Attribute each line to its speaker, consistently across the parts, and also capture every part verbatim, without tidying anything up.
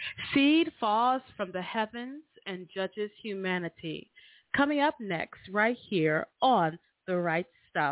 Speaker 1: Seed falls from the heavens and judges humanity. Coming up next, right here on The Right Stuff.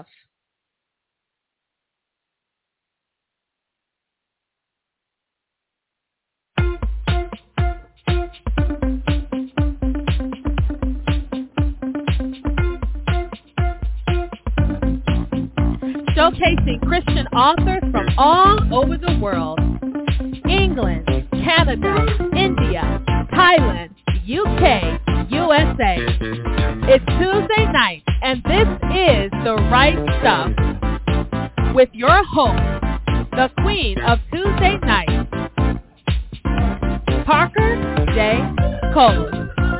Speaker 1: Showcasing Christian authors from all over the world. England, Canada, India, Thailand, U K, U S A. It's Tuesday night, and this is The Right Stuff with your host, the queen of Tuesday night, Parker J. Cole.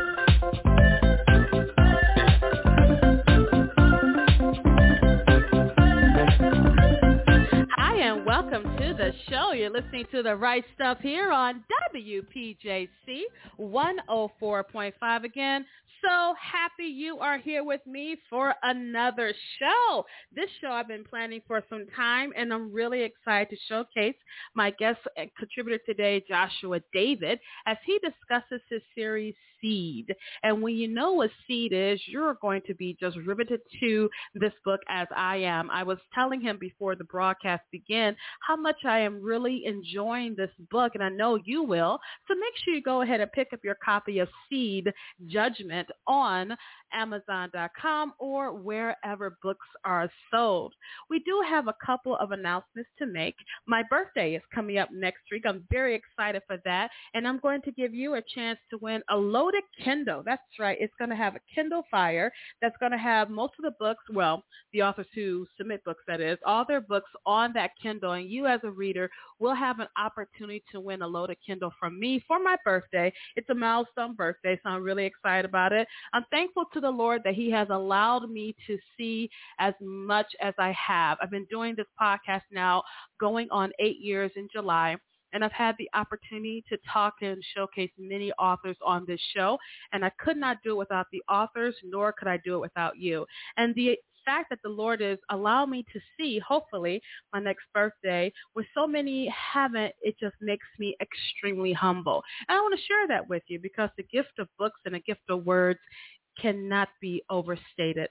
Speaker 1: Welcome to the show. You're listening to The Right Stuff here on W P J C one oh four point five again. So happy you are here with me for another show. This show I've been planning for some time, and I'm really excited to showcase my guest and contributor today, Joshua David, as he discusses his series Seed. And when you know what Seed is, you're going to be just riveted to this book as I am. I was telling him before the broadcast began how much I am really enjoying this book, and I know you will. So make sure you go ahead and pick up your copy of Seed, Judgment on Amazon dot com or wherever books are sold. We do have a couple of announcements to make. My birthday is coming up next week. I'm very excited for that, and I'm going to give you a chance to win a loaded Kindle. That's right. It's going to have a Kindle Fire that's going to have most of the books, well, the authors who submit books, that is, all their books on that Kindle, and you as a reader will have an opportunity to win a loaded Kindle from me for my birthday. It's a milestone birthday, so I'm really excited about it. I'm thankful to the Lord that he has allowed me to see as much as I have. I've been doing this podcast now going on eight years in July, and I've had the opportunity to talk and showcase many authors on this show, and I could not do it without the authors, nor could I do it without you. And the fact that the Lord is allowing me to see, hopefully, my next birthday, when so many haven't, it just makes me extremely humble. And I want to share that with you because the gift of books and the gift of words cannot be overstated.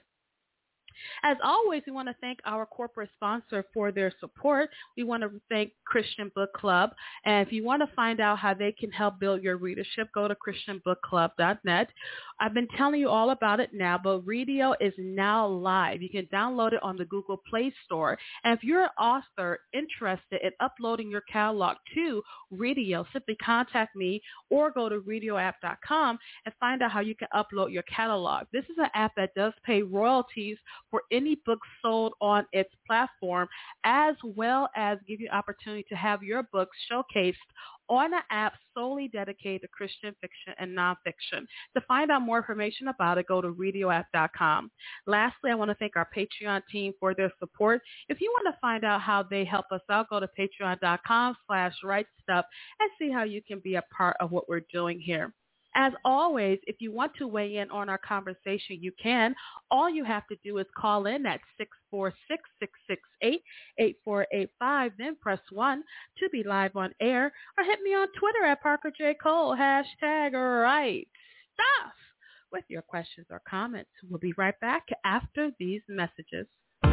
Speaker 1: As always, we want to thank our corporate sponsor for their support. We want to thank Christian Book Club. And if you want to find out how they can help build your readership, go to christian book club dot net. I've been telling you all about it now, but Readio is now live. You can download it on the Google Play Store. And if you're an author interested in uploading your catalog to Readio, simply contact me or go to readio app dot com and find out how you can upload your catalog. This is an app that does pay royalties for any books sold on its platform, as well as give you opportunity to have your books showcased on an app solely dedicated to Christian fiction and nonfiction. To find out more information about it, go to readio app dot com. Lastly, I want to thank our Patreon team for their support. If you want to find out how they help us out, go to patreon dot com slash right stuff and see how you can be a part of what we're doing here. As always, if you want to weigh in on our conversation, you can. All you have to do is call in at six four six, six six eight, eight four eight five, then press one to be live on air, or hit me on Twitter at Parker J. Cole, hashtag right stuff, with your questions or comments. We'll be right back after these messages.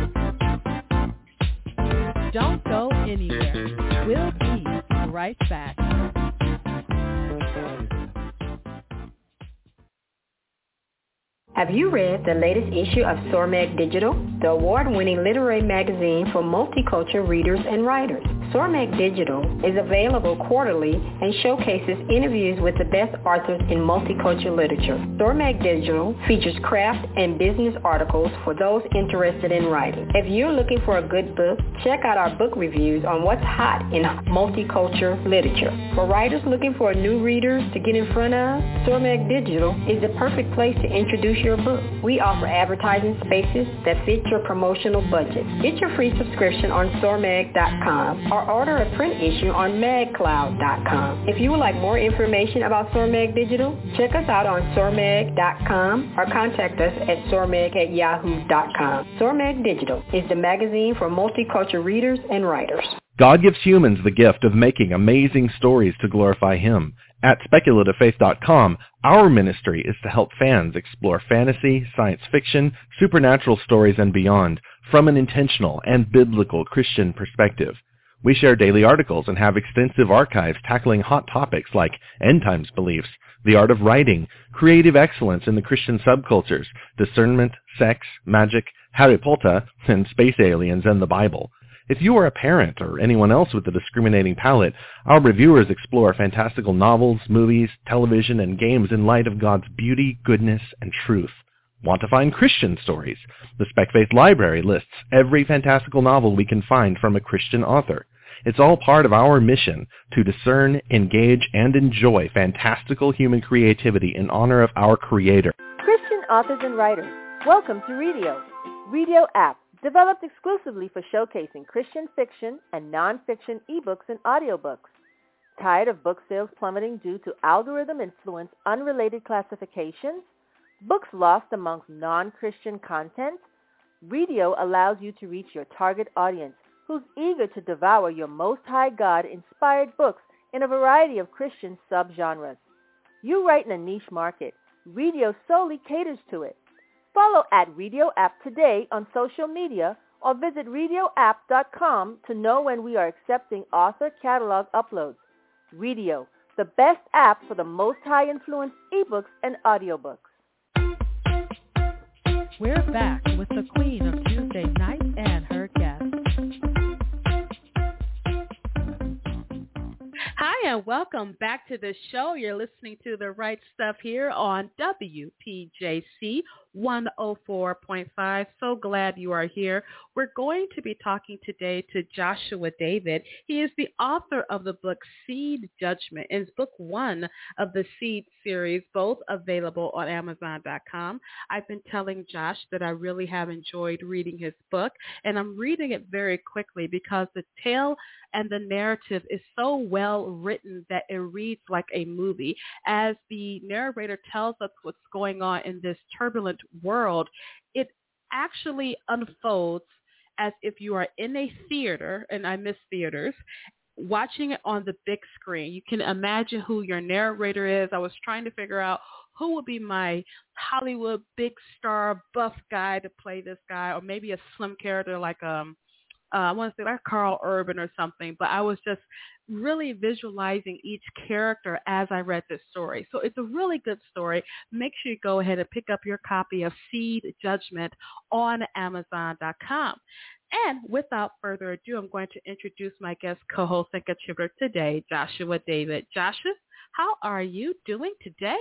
Speaker 1: Don't go anywhere. We'll be right back.
Speaker 2: Have you read the latest issue of Sormag Digital, the award-winning literary magazine for multicultural readers and writers? Sormag Digital is available quarterly and showcases interviews with the best authors in multicultural literature. Sormag Digital features craft and business articles for those interested in writing. If you're looking for a good book, check out our book reviews on what's hot in multicultural literature. For writers looking for new readers to get in front of, Sormag Digital is the perfect place to introduce your book. We offer advertising spaces that fit your promotional budget. Get your free subscription on sormag dot com or order a print issue on mag cloud dot com. If you would like more information about Sormag Digital, check us out on sormag dot com or contact us at sormag at yahoo dot com. Sormag Digital is the magazine for multicultural readers and writers.
Speaker 3: God gives humans the gift of making amazing stories to glorify Him. At speculative faith dot com, our ministry is to help fans explore fantasy, science fiction, supernatural stories, and beyond from an intentional and biblical Christian perspective. We share daily articles and have extensive archives tackling hot topics like end times beliefs, the art of writing, creative excellence in the Christian subcultures, discernment, sex, magic, Harry Potter, and space aliens and the Bible. If you are a parent or anyone else with a discriminating palate, our reviewers explore fantastical novels, movies, television, and games in light of God's beauty, goodness, and truth. Want to find Christian stories? The Spec Faith Library lists every fantastical novel we can find from a Christian author. It's all part of our mission to discern, engage, and enjoy fantastical human creativity in honor of our Creator.
Speaker 4: Christian authors and writers, welcome to Readio. Readio app, developed exclusively for showcasing Christian fiction and non-fiction ebooks and audiobooks. Tired of book sales plummeting due to algorithm-influenced unrelated classifications? Books lost amongst non-Christian content? Readio allows you to reach your target audience who's eager to devour your Most High God-inspired books in a variety of Christian subgenres. You write in a niche market. Readio solely caters to it. Follow at Readio App today on social media or visit readio app dot com to know when we are accepting author catalog uploads. Readio, the best app for the Most High influenced ebooks and audiobooks.
Speaker 1: We're back with the Queen of Tuesday Night and her guest. Hi, and welcome back to the show. You're listening to The Right Stuff here on W P J C one oh four point five. So glad you are here. We're going to be talking today to Joshua David. He is the author of the book Seed Judgment. It's book one of the Seed series, both available on amazon dot com. I've been telling Josh that I really have enjoyed reading his book, and I'm reading it very quickly because the tale and the narrative is so well written that it reads like a movie. As the narrator tells us what's going on in this turbulent world, it actually unfolds as if you are in a theater, and I miss theaters, watching it on the big screen. You can imagine who your narrator is. I was trying to figure out who would be my Hollywood big star buff guy to play this guy, or maybe a slim character like um Uh, I want to say like Carl Urban or something, but I was just really visualizing each character as I read this story. So it's a really good story. Make sure you go ahead and pick up your copy of Seed Judgment on amazon dot com. And without further ado, I'm going to introduce my guest co-host and contributor today, Joshua David. Joshua, how are you doing today?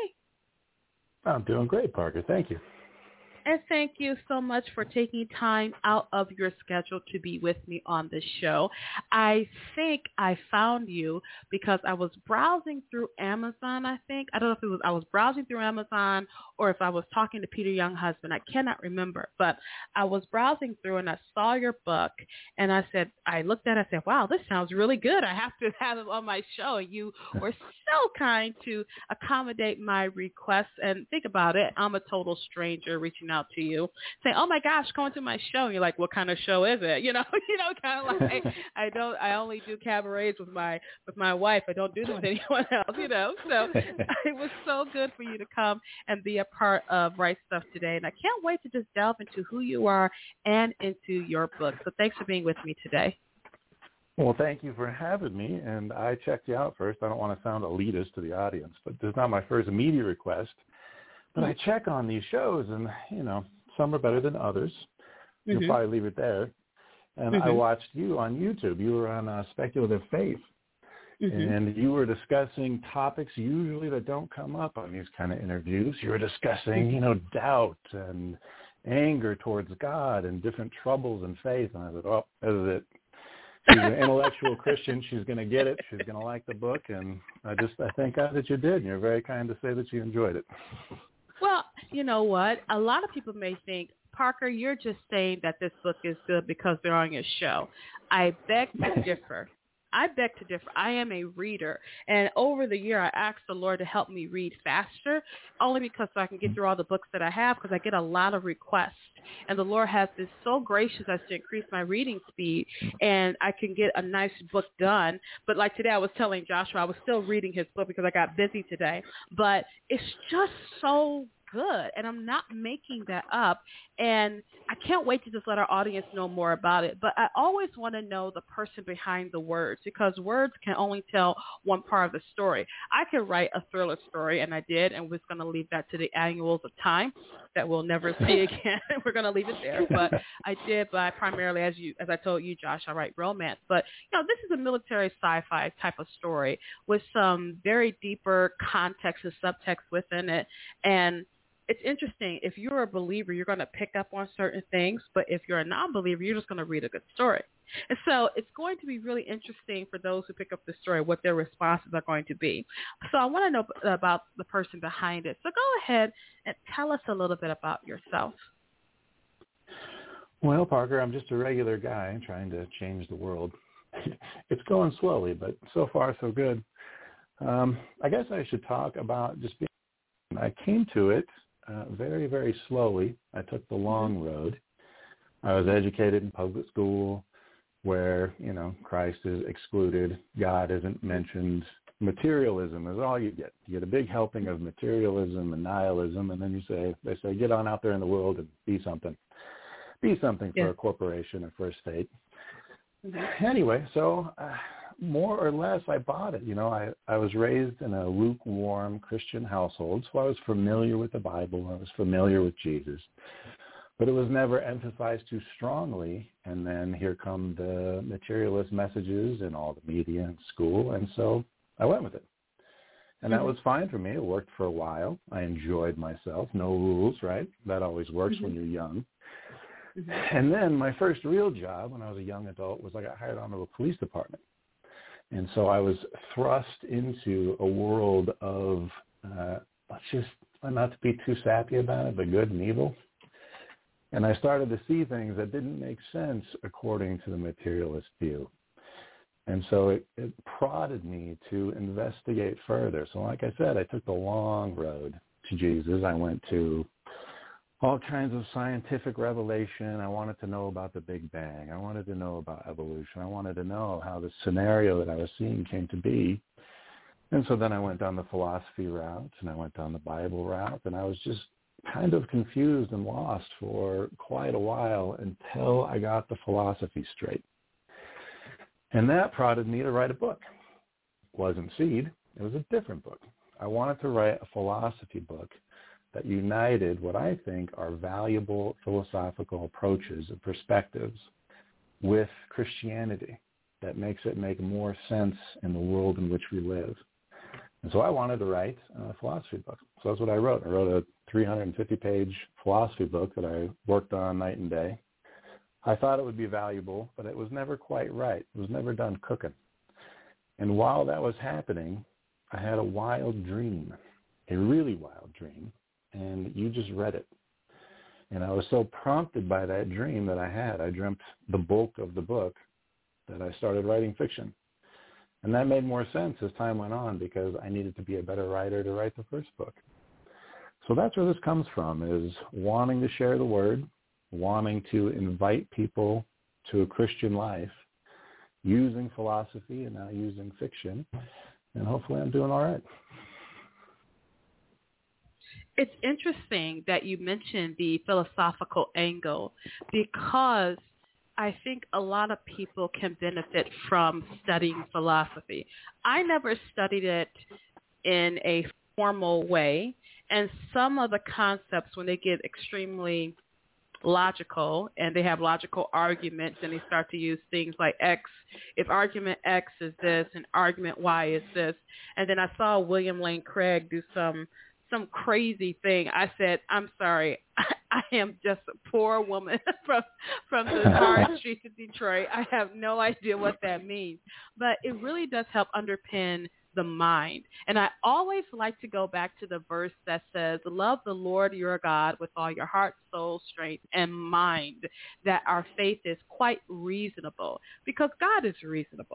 Speaker 5: I'm doing great, Parker. Thank you.
Speaker 1: And thank you so much for taking time out of your schedule to be with me on this show. I think I found you because I was browsing through Amazon, I think. I don't know if it was I was browsing through Amazon or if I was talking to Peter Younghusband. I cannot remember. But I was browsing through and I saw your book, and I said, I looked at it and I said, wow, this sounds really good. I have to have it on my show. And you were so kind to accommodate my request. And think about it. I'm a total stranger reaching out to you, saying, "Oh my gosh, come to my show." And you're like, "What kind of show is it?" You know, you know, kind of like I don't. I only do cabarets with my with my wife. I don't do them with anyone else. You know, so it was so good for you to come and be a part of Right Stuff today. And I can't wait to just delve into who you are and into your book. So thanks for being with me today.
Speaker 5: Well, thank you for having me. And I checked you out first. I don't want to sound elitist to the audience, but this is not my first immediate request. But I check on these shows, and, you know, some are better than others. You'll mm-hmm. probably leave it there. And mm-hmm. I watched you on YouTube. You were on uh, Speculative Faith, mm-hmm. and you were discussing topics usually that don't come up on these kind of interviews. You were discussing, you know, doubt and anger towards God and different troubles in faith. And I thought, oh, this is it. She's an intellectual Christian. She's going to get it. She's going to like the book. And I just I thank God that you did. And you're very kind to say that you enjoyed it.
Speaker 1: Well, you know what? A lot of people may think, Parker, you're just saying that this book is good because they're on your show. I beg to differ. I beg to differ. I am a reader. And over the year, I asked the Lord to help me read faster, only because so I can get through all the books that I have, because I get a lot of requests. And the Lord has been so gracious as to increase my reading speed, and I can get a nice book done. But like today, I was telling Joshua, I was still reading his book because I got busy today. But it's just so good, and I'm not making that up. And I can't wait to just let our audience know more about it. But I always want to know the person behind the words, because words can only tell one part of the story. I could write a thriller story, and I did, and we're going to leave that to the annuals of time that we'll never see again. We're going to leave it there. But I did, but I primarily, as you, as I told you, Josh, I write romance. But, you know, this is a military sci-fi type of story with some very deeper context and subtext within it. And it's interesting. If you're a believer, you're going to pick up on certain things, but if you're a non-believer, you're just going to read a good story. And so it's going to be really interesting for those who pick up the story, what their responses are going to be. So I want to know about the person behind it. So go ahead and tell us a little bit about yourself.
Speaker 5: Well, Parker, I'm just a regular guy trying to change the world. It's going slowly, but so far so good. Um, I guess I should talk about just being, I came to it Uh, very, very slowly. I took the long road. I was educated in public school where, you know, Christ is excluded, God isn't mentioned. Materialism is all you get. You get a big helping of materialism and nihilism, and then you say, they say, get on out there in the world and be something. Be something for yeah. a corporation or for a state. Mm-hmm. Anyway, so uh, more or less I bought it. You know, I, I was raised in a lukewarm Christian household, so I was familiar with the Bible. I was familiar with Jesus. But it was never emphasized too strongly. And then here come the materialist messages in all the media and school. And so I went with it. And mm-hmm. that was fine for me. It worked for a while. I enjoyed myself. No rules, right? That always works mm-hmm. when you're young. Mm-hmm. And then my first real job when I was a young adult was I got hired onto a police department. And so I was thrust into a world of, uh, let's just, not to be too sappy about it, but good and evil. And I started to see things that didn't make sense according to the materialist view. And so it, it prodded me to investigate further. So like I said, I took the long road to Jesus. I went to all kinds of scientific revelation. I wanted to know about the Big Bang. I wanted to know about evolution. I wanted to know how the scenario that I was seeing came to be. And so then I went down the philosophy route, and I went down the Bible route, and I was just kind of confused and lost for quite a while until I got the philosophy straight. And that prodded me to write a book. It wasn't Seed. It was a different book. I wanted to write a philosophy book that united what I think are valuable philosophical approaches and perspectives with Christianity that makes it make more sense in the world in which we live. And so I wanted to write a philosophy book. So that's what I wrote. I wrote a three hundred fifty page philosophy book that I worked on night and day. I thought it would be valuable, but it was never quite right. It was never done cooking. And while that was happening, I had a wild dream, a really wild dream, and you just read it. And I was so prompted by that dream that I had. I dreamt the bulk of the book that I started writing fiction. And that made more sense as time went on because I needed to be a better writer to write the first book. So that's where this comes from, is wanting to share the word, wanting to invite people to a Christian life, using philosophy and now using fiction, and hopefully I'm doing all right.
Speaker 1: It's interesting that you mentioned the philosophical angle because I think a lot of people can benefit from studying philosophy. I never studied it in a formal way, and some of the concepts, when they get extremely logical and they have logical arguments and they start to use things like X, if argument X is this and argument Y is this, and then I saw William Lane Craig do some some crazy thing. I said, I'm sorry, I, I am just a poor woman from from the hard streets of Detroit. I have no idea what that means. But it really does help underpin the mind. And I always like to go back to the verse that says, love the Lord your God with all your heart, soul, strength, and mind, that our faith is quite reasonable because God is reasonable.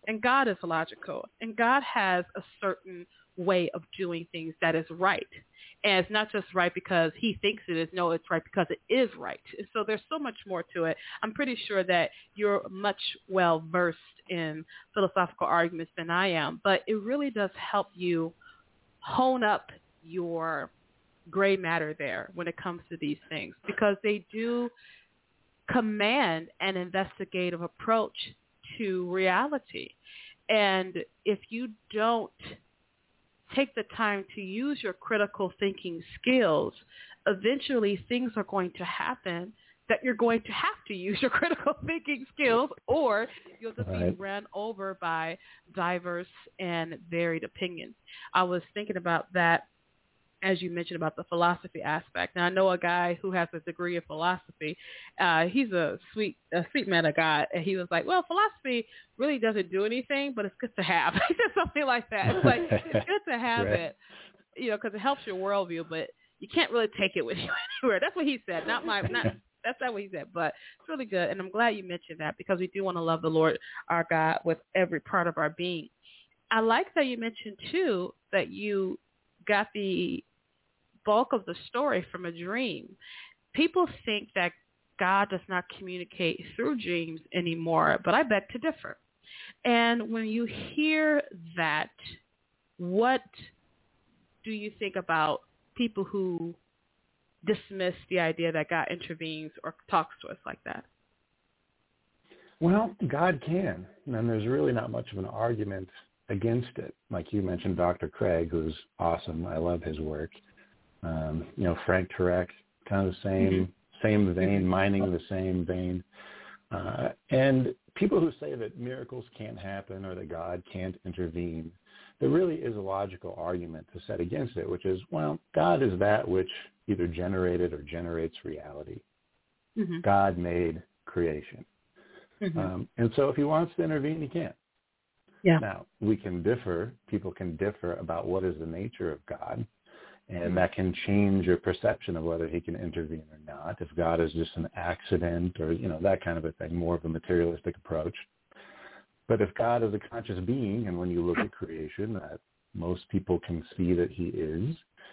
Speaker 1: and God is logical, and God has a certain way of doing things that is right. And it's not just right because he thinks it is. No, it's right because it is right. And so there's so much more to it. I'm pretty sure that you're much well versed in philosophical arguments than I am, but it really does help you hone up your gray matter there when it comes to these things, because they do command an investigative approach to reality. And if you don't take the time to use your critical thinking skills, eventually things are going to happen that you're going to have to use your critical thinking skills, or you'll just
Speaker 5: right.
Speaker 1: be ran over by diverse and varied opinions. I was thinking about that as you mentioned about the philosophy aspect. Now, I know a guy who has a degree in philosophy. Uh, he's a sweet, a sweet man of God, and he was like, well, philosophy really doesn't do anything, but it's good to have. He said something like that. It's like, it's good to have
Speaker 5: right.
Speaker 1: it, you know, because it helps your worldview, but you can't really take it with you anywhere. That's what he said, not my, not, that's not what he said, but it's really good. And I'm glad you mentioned that, because we do want to love the Lord, our God, with every part of our being. I like that you mentioned, too, that you got the bulk of the story from a dream. People think that God does not communicate through dreams anymore, but I beg to differ. And when you hear that, what do you think about people who dismiss the idea that God intervenes or talks to us like that?
Speaker 5: Well, God can, and there's really not much of an argument against it. Like you mentioned, Doctor Craig, who's awesome. I love his work. Um, you know, Frank Turek, kind of the same, mm-hmm. same vein, mining the same vein. Uh, and people who say that miracles can't happen or that God can't intervene, there really is a logical argument to set against it, which is, well, God is that which either generated or generates reality. Mm-hmm. God made creation. Mm-hmm. Um, and so if he wants to intervene, he can.
Speaker 1: Yeah.
Speaker 5: Now, we can differ. People can differ about what is the nature of God. And that can change your perception of whether he can intervene or not. If God is just an accident or, you know, that kind of a thing, more of a materialistic approach. But if God is a conscious being, and when you look at creation, that most people can see that he is,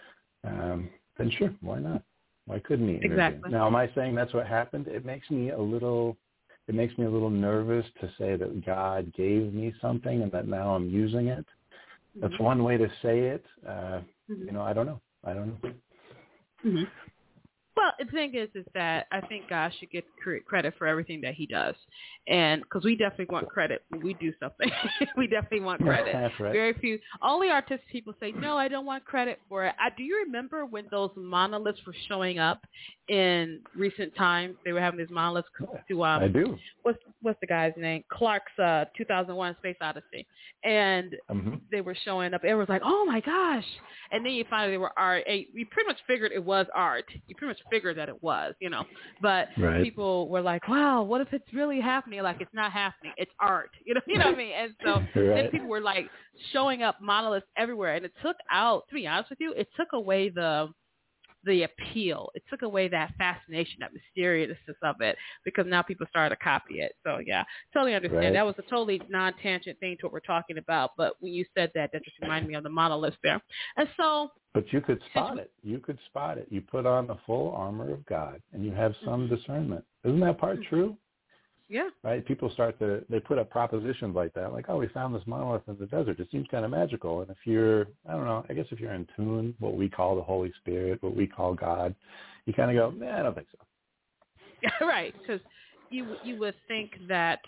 Speaker 5: um, then sure, why not? Why couldn't he intervene?
Speaker 1: Exactly.
Speaker 5: Now, am I saying that's what happened? It makes me a little, it makes me a little nervous to say that God gave me something and that now I'm using it. That's mm-hmm. one way to say it. Uh, mm-hmm. You know, I don't know. I don't know.
Speaker 1: Mm-hmm. Well, the thing is, is that I think God should get credit for everything that he does. And because we definitely want credit when we do something. We definitely want credit.
Speaker 5: That's right.
Speaker 1: Very few, only artistic people say, no, I don't want credit for it. I, do you remember when those monoliths were showing up in recent times? They were having these monoliths to, um,
Speaker 5: I do.
Speaker 1: What's, what's the guy's name? Clark's uh, two thousand one Space Odyssey. And mm-hmm. they were showing up. Everyone was like, oh my gosh. And then you find they were art. You pretty much figured it was art. You pretty much figured that it was, you know, but
Speaker 5: right.
Speaker 1: people were like, wow, what if it's really happening? Like, it's not happening. It's art. You know, you know what I mean? And so
Speaker 5: right.
Speaker 1: then people were like showing up monoliths everywhere. And it took out, to be honest with you, it took away the, the appeal. It took away that fascination, that mysteriousness of it, because now people started to copy it. So yeah, totally understand.
Speaker 5: Right.
Speaker 1: That was a totally non-tangent thing to what we're talking about. But when you said that, that just reminded me of the monoliths there. And so,
Speaker 5: but you could spot it. You could spot it. You put on the full armor of God, and you have some mm-hmm. discernment. Isn't that part mm-hmm. true?
Speaker 1: Yeah.
Speaker 5: Right? People start to, they put up propositions like that, like, oh, we found this monolith in the desert. It seems kind of magical. And if you're, I don't know, I guess if you're in tune, what we call the Holy Spirit, what we call God, you kind of go, nah, I don't think so.
Speaker 1: Yeah, right. Because you, you would think that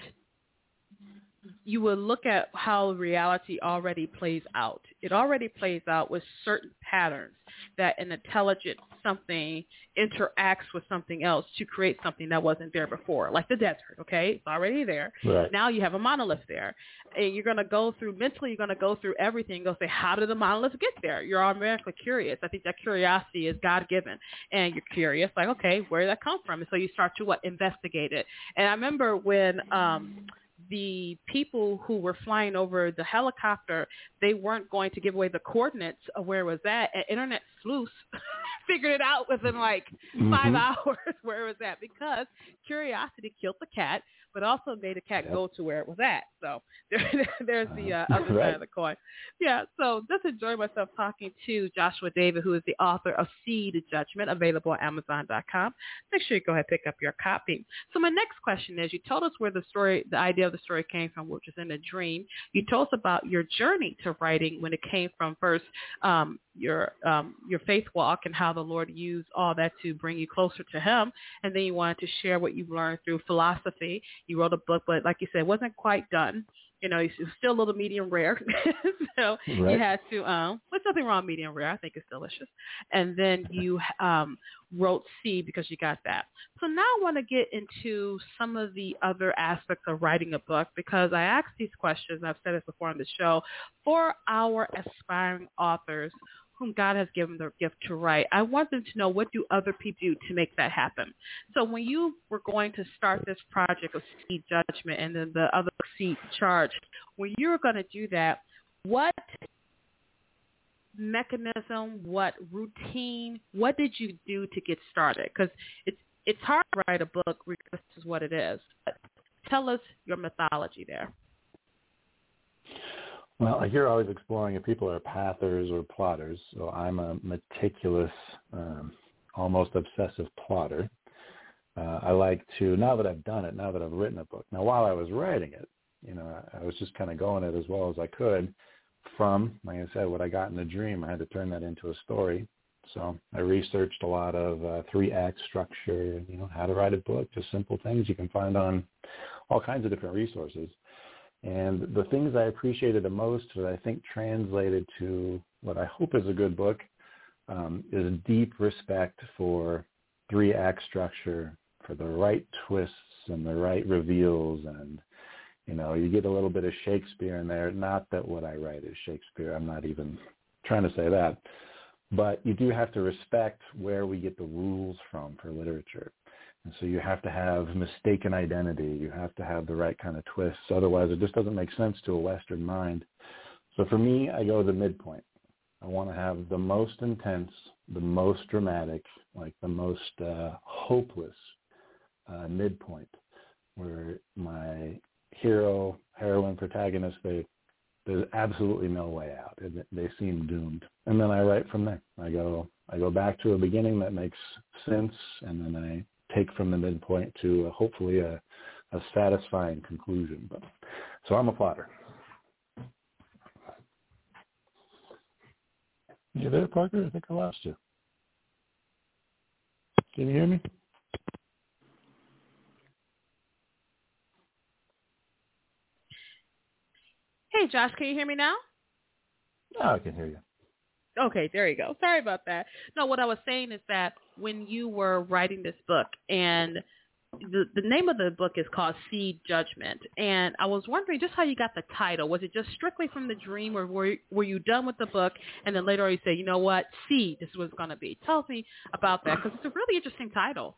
Speaker 1: you would look at how reality already plays out. It already plays out with certain patterns that an intelligent something interacts with something else to create something that wasn't there before, like the desert, okay? It's already there.
Speaker 5: Right.
Speaker 1: Now you have a monolith there. And you're going to go through, mentally, you're going to go through everything. Go say, how did the monolith get there? You're automatically curious. I think that curiosity is God-given. And you're curious, like, okay, where did that come from? And so you start to, what, investigate it. And I remember when um, the people who were flying over the helicopter, they weren't going to give away the coordinates of where it was at. An internet sleuth figured it out within like mm-hmm. five hours where it was at, because curiosity killed the cat. but also made the cat yep. go to where it was at. So there, there's the uh, other
Speaker 5: right.
Speaker 1: side of the coin. Yeah, so just enjoy myself talking to Joshua David, who is the author of Seed Judgment, available on Amazon dot com. Make sure you go ahead and pick up your copy. So my next question is, you told us where the story, the idea of the story came from, which is in a dream. You told us about your journey to writing when it came from first um, your um, your faith walk and how the Lord used all that to bring you closer to him. And then you wanted to share what you've learned through philosophy. You wrote a book, but like you said, it wasn't quite done. You know, it's still a little medium rare. so right. you had to, um, there's nothing wrong with medium rare. I think it's delicious. And then you um, wrote Seed because you got that. So now I want to get into some of the other aspects of writing a book, because I ask these questions, I've said this before on the show, for our aspiring authors whom God has given their gift to write. I want them to know, what do other people do to make that happen? So when you were going to start this project of Seed Judgment and then the other Seed Charge, when you were going to do that, what mechanism, what routine, what did you do to get started? Because it's, it's hard to write a book regardless of what it is. But tell us your methodology there.
Speaker 5: Well, you're always exploring if people are pathers or plotters. So I'm a meticulous, um, almost obsessive plotter. Uh, I like to, now that I've done it, now that I've written a book. Now, while I was writing it, you know, I, I was just kind of going it as well as I could from, like I said, what I got in a dream. I had to turn that into a story. So I researched a lot of uh, three-act structure, you know, how to write a book, just simple things you can find on all kinds of different resources. And the things I appreciated the most that I think translated to what I hope is a good book um, is a deep respect for three-act structure, for the right twists and the right reveals. And, you know, you get a little bit of Shakespeare in there. Not that what I write is Shakespeare. I'm not even trying to say that. But you do have to respect where we get the rules from for literature. And so you have to have mistaken identity. You have to have the right kind of twists. Otherwise, it just doesn't make sense to a Western mind. So for me, I go the midpoint. I want to have the most intense, the most dramatic, like the most uh, hopeless uh, midpoint, where my hero, heroine, protagonist, they there's absolutely no way out. They seem doomed. And then I write from there. I go I go back to a beginning that makes sense, and then I take from the midpoint to uh, hopefully a, a satisfying conclusion. But so I'm a plotter. You there, Parker? I think I lost you. Can you hear me?
Speaker 1: Hey, Josh, can you hear me now?
Speaker 5: No, I can hear you.
Speaker 1: Okay, there you go. Sorry about that. No, what I was saying is that when you were writing this book, and the, the name of the book is called Seed Judgment, and I was wondering just how you got the title. Was it just strictly from the dream, or were, were you done with the book, and then later on you say, you know what, Seed, this is what it's going to be. Tell me about that, because it's a really interesting title.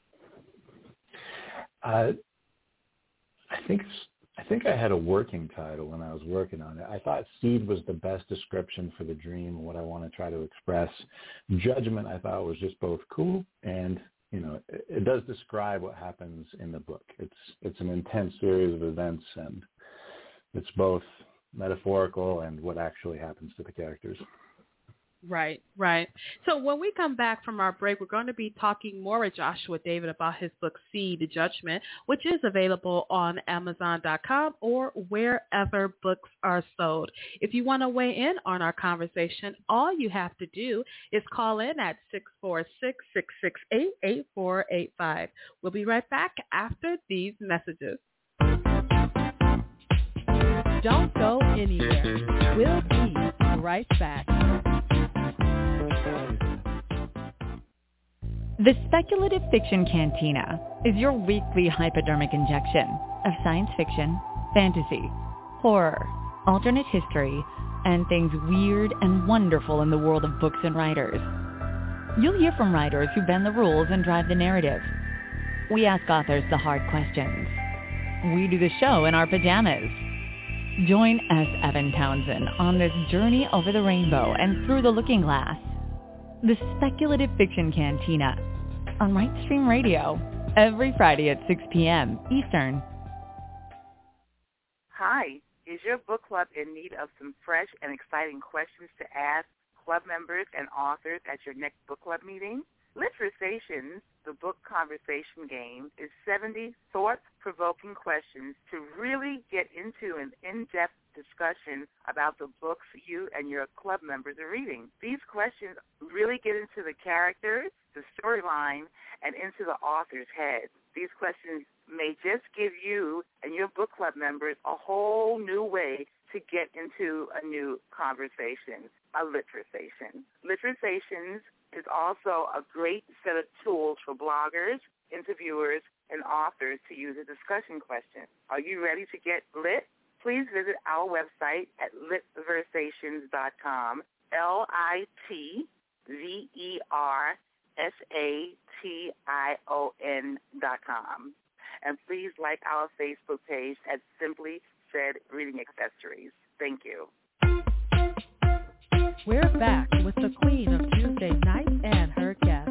Speaker 5: Uh, I think I think I had a working title when I was working on it. I thought Seed was the best description for the dream, what I want to try to express. Judgment, I thought, was just both cool and, you know, it, it does describe what happens in the book. It's it's an intense series of events, and it's both metaphorical and what actually happens to the characters.
Speaker 1: Right, right. So when we come back from our break, we're going to be talking more with Joshua David about his book, Seed Judgment, which is available on Amazon dot com or wherever books are sold. If you want to weigh in on our conversation, all you have to do is call in at six four six, six six eight, eight four eight five. We'll be right back after these messages.
Speaker 4: Don't go anywhere. We'll be right back.
Speaker 6: The Speculative Fiction Cantina is your weekly hypodermic injection of science fiction, fantasy, horror, alternate history, and things weird and wonderful in the world of books and writers. You'll hear from writers who bend the rules and drive the narrative. We ask authors the hard questions. We do the show in our pajamas. Join S. Evan Townsend on this journey over the rainbow and through the looking glass. The Speculative Fiction Cantina on Right Stream Radio every Friday at six p.m. Eastern.
Speaker 7: Hi, is your book club in need of some fresh and exciting questions to ask club members and authors at your next book club meeting? Literations, the book conversation game, is seventy thought-provoking questions to really get into an in-depth discussion about the books you and your club members are reading. These questions really get into the characters, the storyline, and into the author's head. These questions may just give you and your book club members a whole new way to get into a new conversation, a literation. Literations is also a great set of tools for bloggers, interviewers, and authors to use a discussion question. Are you ready to get lit? Please visit our website at litversations dot com, L I T V E R S A T I O N dot com. And please like our Facebook page at Simply Said Reading Accessories. Thank you.
Speaker 1: We're back with the queen of Tuesday night and her guest.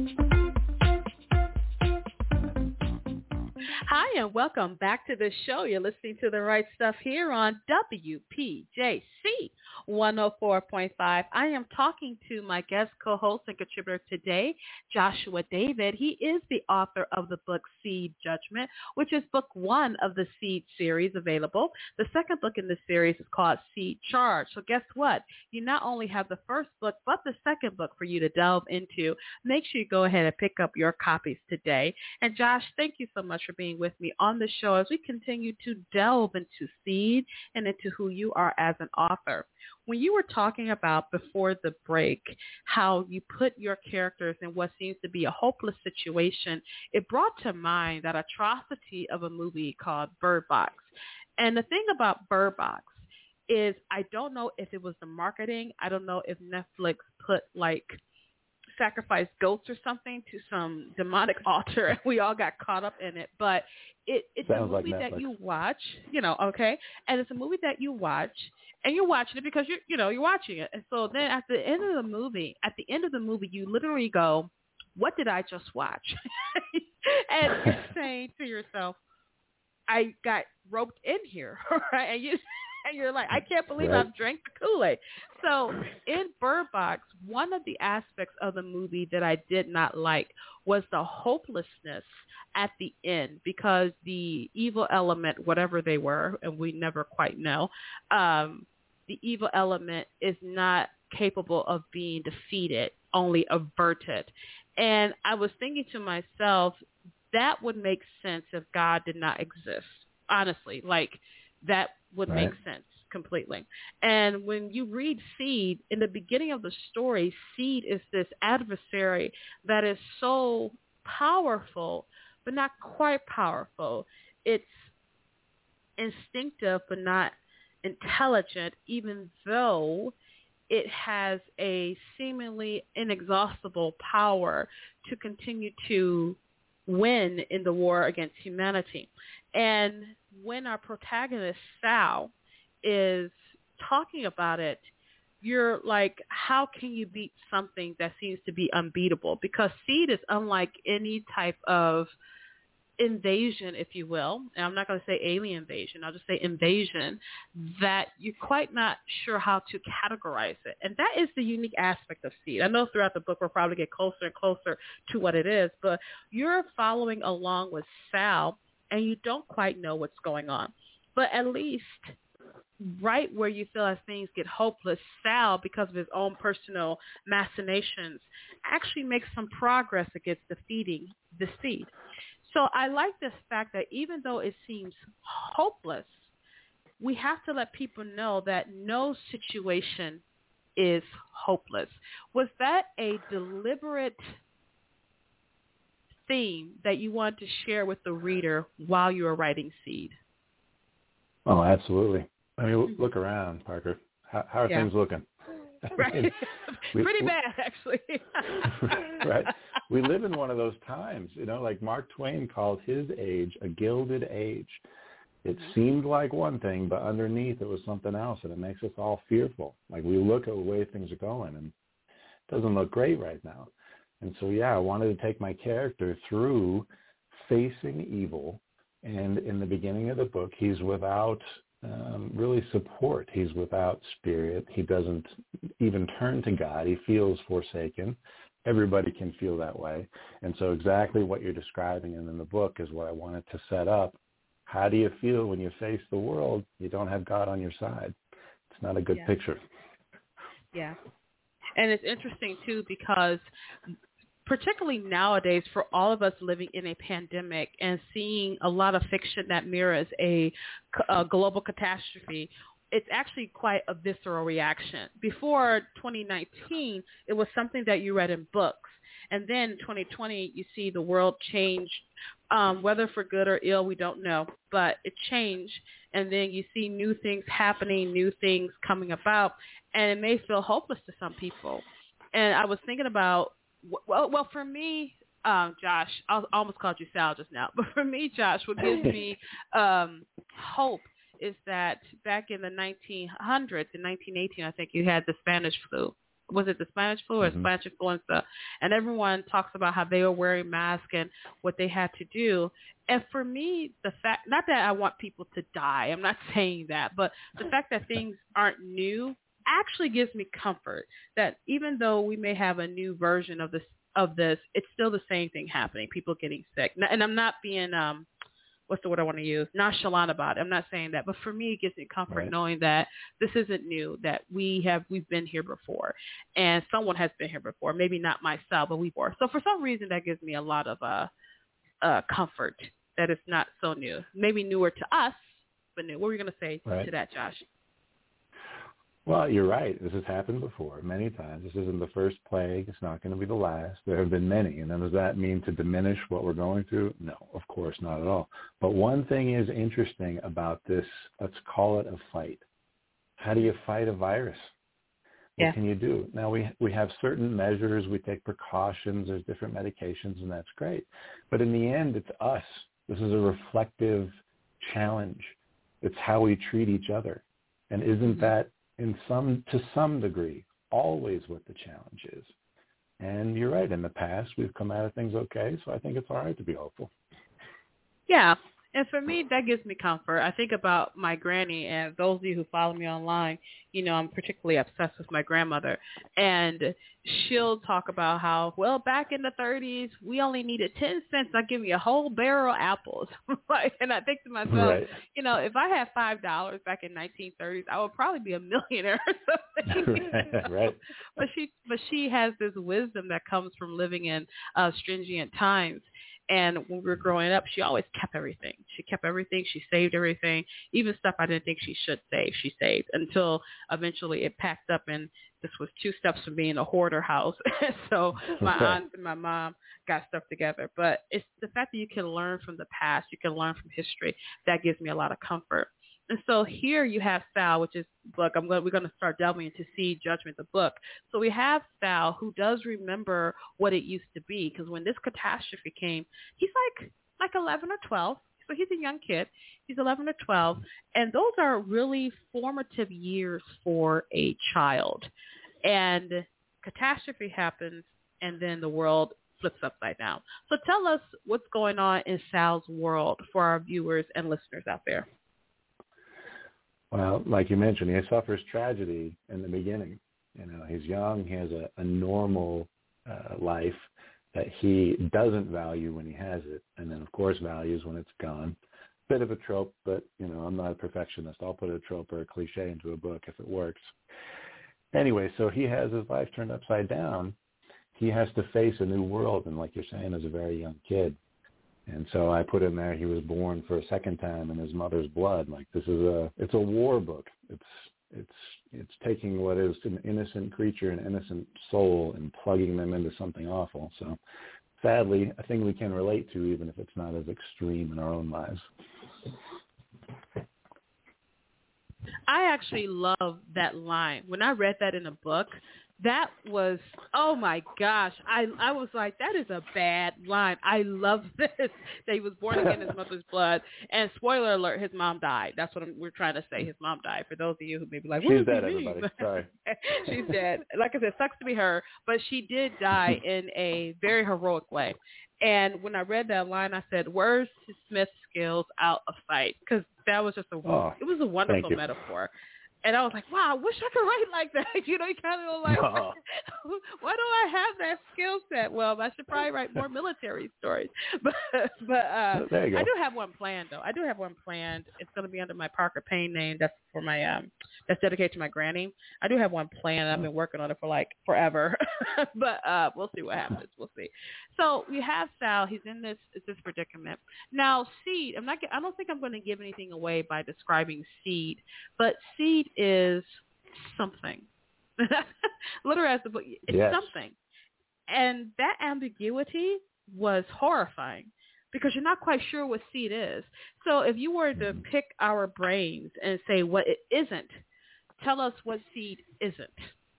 Speaker 1: Hi, and welcome back to the show. You're listening to The Right Stuff here on W P J C one oh four point five. I am talking to my guest co-host and contributor today, Joshua David. He is the author of the book Seed Judgment, which is book one of the Seed series available. The second book in the series is called Seed Charge. So guess what? You not only have the first book, but the second book for you to delve into. Make sure you go ahead and pick up your copies today. And Josh, thank you so much for being with me on the show as we continue to delve into Seed and into who you are as an author. When you were talking about before the break how you put your characters in what seems to be a hopeless situation, it brought to mind that atrocity of a movie called Bird Box. And the thing about Bird Box is I don't know if it was the marketing. I don't know if Netflix put like sacrifice goats or something to some demonic altar and we all got caught up in it. But it, it's Sounds a movie like that you watch, you know, okay? And it's a movie that you watch and you're watching it because you're, you know, you're watching it. And so then at the end of the movie, at the end of the movie, you literally go, what did I just watch? And you're saying to yourself, I got roped in here, right? And you and you're like, I can't believe right. I've drank the Kool-Aid. So in Bird Box, one of the aspects of the movie that I did not like was the hopelessness at the end because the evil element, whatever they were, and we never quite know, um, the evil element is not capable of being defeated, only averted. And I was thinking to myself, that would make sense if God did not exist, honestly. Like, that would right. make sense completely. And when you read Seed, in the beginning of the story, Seed is this adversary that is so powerful, but not quite powerful. It's instinctive, but not intelligent, even though it has a seemingly inexhaustible power to continue to win in the war against humanity. And when our protagonist, Sal, is talking about it, you're like, how can you beat something that seems to be unbeatable? Because Seed is unlike any type of invasion, if you will, and I'm not going to say alien invasion, I'll just say invasion, that you're quite not sure how to categorize it. And that is the unique aspect of Seed. I know throughout the book we'll probably get closer and closer to what it is, but you're following along with Sal, and you don't quite know what's going on. But at least right where you feel as things get hopeless, Sal, because of his own personal machinations, actually makes some progress against defeating the Seed. So I like this fact that even though it seems hopeless, we have to let people know that no situation is hopeless. Was that a deliberate theme that you wanted to share with the reader while you were writing Seed?
Speaker 5: Oh, absolutely. I mean, look around, Parker. How, how are yeah. things looking?
Speaker 1: Right. I mean, we, Pretty bad, actually.
Speaker 5: Right. We live in one of those times, you know, like Mark Twain called his age a gilded age. It mm-hmm. seemed like one thing, but underneath it was something else, and it makes us all fearful. Like we look at the way things are going, and it doesn't look great right now. And so, yeah, I wanted to take my character through facing evil. And in the beginning of the book, he's without um, really support. He's without spirit. He doesn't even turn to God. He feels forsaken. Everybody can feel that way. And so exactly what you're describing in the book is what I wanted to set up. How do you feel when you face the world? You don't have God on your side. It's not a good
Speaker 1: yeah.
Speaker 5: picture.
Speaker 1: Yeah. And it's interesting, too, because particularly nowadays for all of us living in a pandemic and seeing a lot of fiction that mirrors a, a global catastrophe, it's actually quite a visceral reaction. Before twenty nineteen, it was something that you read in books. And then twenty twenty, you see the world change, um, whether for good or ill, we don't know, but it changed. And then you see new things happening, new things coming about, and it may feel hopeless to some people. And I was thinking about, well, well for me, um, Josh, I almost called you Sal just now, but for me, Josh, what gives me um, hope is that back in the nineteen hundreds, in nineteen eighteen, I think you had the Spanish flu. Was it the Spanish flu or mm-hmm. Spanish influenza? And everyone talks about how they were wearing masks and what they had to do. And for me, the fact, not that I want people to die, I'm not saying that, but the fact that things aren't new actually gives me comfort that even though we may have a new version of this, of this, it's still the same thing happening, people getting sick. And I'm not being, um, what's the word I want to use, nonchalant about it. I'm not saying that, but for me, it gives me comfort right. knowing that this isn't new, that we have, we've been here before, and someone has been here before, maybe not myself, but we were. So for some reason, that gives me a lot of uh, uh, comfort that it's not so new. Maybe newer to us, but new. What were you going to say right. to that, Josh?
Speaker 5: Well, you're right. This has happened before many times. This isn't the first plague. It's not going to be the last. There have been many. And then does that mean to diminish what we're going through? No, of course, not at all. But one thing is interesting about this, let's call it a fight. How do you fight a virus? What yeah. can you do? Now, we we have certain measures. We take precautions. There's different medications, and that's great. But in the end, it's us. This is a reflective challenge. It's how we treat each other. And isn't that, in some, to some degree, always what the challenge is? And you're right. In the past, we've come out of things okay, so I think it's all right to be hopeful.
Speaker 1: Yeah. And for me, that gives me comfort. I think about my granny, and those of you who follow me online, you know, I'm particularly obsessed with my grandmother. And she'll talk about how, well, back in the thirties, we only needed ten cents. I'll give you a whole barrel of apples. And I think to myself, right. you know, if I had five dollars back in nineteen thirties, I would probably be a millionaire or something.
Speaker 5: right. right.
Speaker 1: But she, but she has this wisdom that comes from living in uh, stringent times. And when we were growing up, she always kept everything. She kept everything. She saved everything, even stuff I didn't think she should save. She saved until eventually it packed up, and this was two steps from being a hoarder house. So my okay. aunt and my mom got stuff together. But it's the fact that you can learn from the past, you can learn from history, that gives me a lot of comfort. And so here you have Sal, which is book. I'm going. We're going to start delving into Seed, Judgment, the book. So we have Sal, who does remember what it used to be, because when this catastrophe came, he's like like eleven or twelve. So he's a young kid. He's eleven or twelve, and those are really formative years for a child. And catastrophe happens, and then the world flips upside down. So tell us what's going on in Sal's world for our viewers and listeners out there.
Speaker 5: Well, like you mentioned, he suffers tragedy in the beginning. You know, he's young. He has a, a normal uh, life that he doesn't value when he has it, and then, of course, values when it's gone. Bit of a trope, but, you know, I'm not a perfectionist. I'll put a trope or a cliche into a book if it works. Anyway, so he has his life turned upside down. He has to face a new world, and like you're saying, as a very young kid. And so I put in there, he was born for a second time in his mother's blood. Like, this is a, it's a war book. It's, it's, it's taking what is an innocent creature, an innocent soul, and plugging them into something awful. So sadly, a thing we can relate to, even if it's not as extreme in our own lives.
Speaker 1: I actually love that line. When I read that in a book, That was, oh my gosh. I I was like, that is a bad line. I love this. That he was born again in his mother's blood. And spoiler alert, his mom died. That's what I'm, we're trying to say. His mom died. For those of you who may be like, what
Speaker 5: She's
Speaker 1: does
Speaker 5: dead,
Speaker 1: he mean?
Speaker 5: everybody. Sorry.
Speaker 1: She's dead. Like I said, sucks to be her. But she did die in a very heroic way. And when I read that line, I said, where's Smith's skills out of sight? Because that was just a,
Speaker 5: oh,
Speaker 1: it was a wonderful metaphor. And I was like, wow, I wish I could write like that. You know, you kind of like,
Speaker 5: no.
Speaker 1: why don't I have that skill set? Well, I should probably write more military stories. But but uh,
Speaker 5: there you go.
Speaker 1: I do have one planned, though. I do have one planned. It's going to be under my Parker Payne name. That's for my, um, that's dedicated to my granny. I do have one planned. I've been working on it for like forever. But uh, we'll see what happens. We'll see. So we have Sal. He's in this this predicament. Now, Seed, I'm not. I don't think I'm going to give anything away by describing Seed, but Seed is something. Literally, as the book, it's
Speaker 5: yes.
Speaker 1: something. And that ambiguity was horrifying because you're not quite sure what Seed is. So if you were to pick our brains and say what it isn't, tell us what Seed isn't.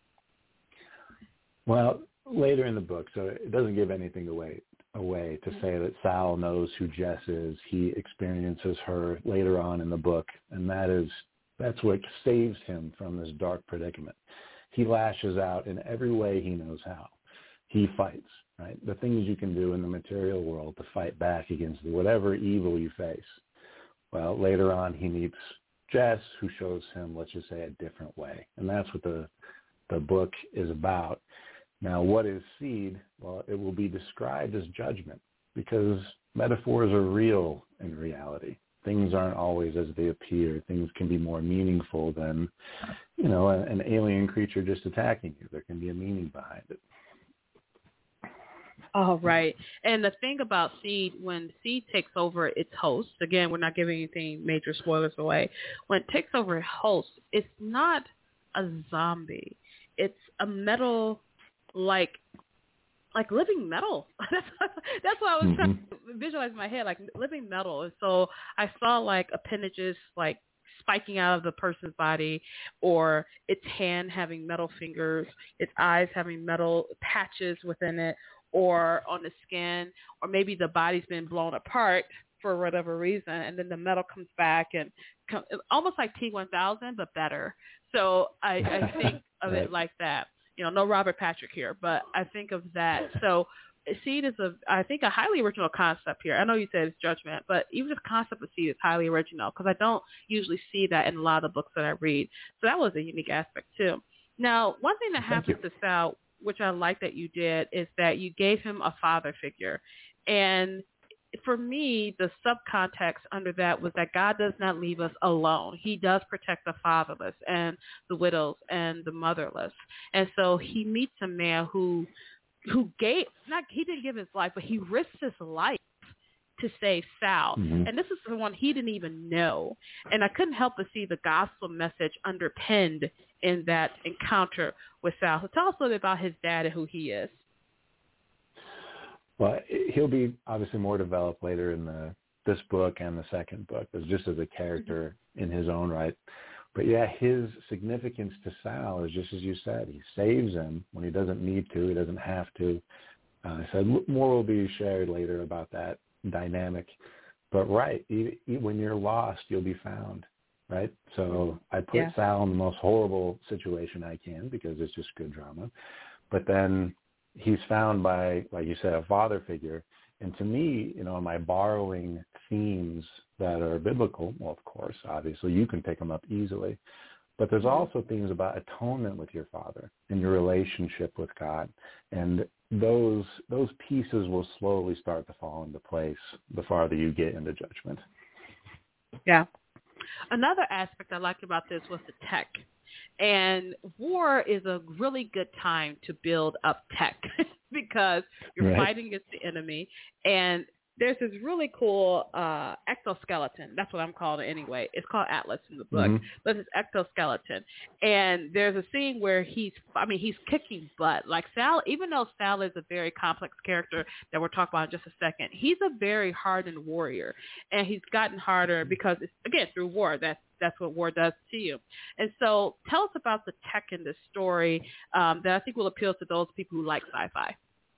Speaker 5: Well, later in the book, so it doesn't give anything away away to say that Sal knows who Jess is. He experiences her later on in the book, and that is that's what saves him from this dark predicament. He lashes out in every way he knows how. He fights, right? The things you can do in the material world to fight back against whatever evil you face. Well, later on he meets Jess, who shows him, let's just say, a different way. And that's what the the book is about. Now, what is Seed? Well, it will be described as judgment because metaphors are real in reality. Things aren't always as they appear. Things can be more meaningful than, you know, an alien creature just attacking you. There can be a meaning behind it.
Speaker 1: Oh, right. And the thing about Seed, when Seed takes over its host, again, we're not giving anything major spoilers away. When it takes over its host, it's not a zombie. It's a metal, like, like living metal. that's, that's what I was mm-hmm. trying to visualize in my head, like living metal. And so I saw, like, appendages, like, spiking out of the person's body, or its hand having metal fingers, its eyes having metal patches within it, or on the skin, or maybe the body's been blown apart for whatever reason, and then the metal comes back and come, almost like T one thousand, but better. So I, I think of it like that. You know, no Robert Patrick here, but I think of that. So Seed is, a, I think, a highly original concept here. I know you said it's judgment, but even the concept of Seed is highly original because I don't usually see that in a lot of the books that I read. So that was a unique aspect, too. Now, one thing that happens to Sal, which I like that you did, is that you gave him a father figure. And for me, the subcontext under that was that God does not leave us alone. He does protect the fatherless and the widows and the motherless. And so he meets a man who who gave, not he didn't give his life, but he risked his life to save Sal. Mm-hmm. And this is the one he didn't even know. And I couldn't help but see the gospel message underpinned in that encounter with Sal. So tell us a little bit about his dad and who he is.
Speaker 5: Well, he'll be obviously more developed later in the this book and the second book, as just as a character mm-hmm. in his own right. But yeah, his significance to Sal is just as you said. He saves him when he doesn't need to. He doesn't have to. Uh, I said more will be shared later about that dynamic. But right, he, he, when you're lost, you'll be found. Right? So I put yeah. Sal in the most horrible situation I can because it's just good drama. But then he's found by, like you said, a father figure. And to me, you know, am I borrowing themes that are biblical? Well, of course, obviously, you can pick them up easily. But there's also themes about atonement with your father and your relationship with God. And those those pieces will slowly start to fall into place the farther you get into judgment.
Speaker 1: Yeah. Another aspect I liked about this was the tech. And war is a really good time to build up tech because you're right. fighting against the enemy. And there's this really cool uh, exoskeleton. That's what I'm calling it anyway. It's called Atlas in the book, mm-hmm. but it's exoskeleton. And there's a scene where he's, I mean, he's kicking butt. Like Sal, even though Sal is a very complex character that we'll talk about in just a second, he's a very hardened warrior. And he's gotten harder because, it's, again, through war. That's That's what war does to you. And so tell us about the tech in this story um, that I think will appeal to those people who like sci-fi.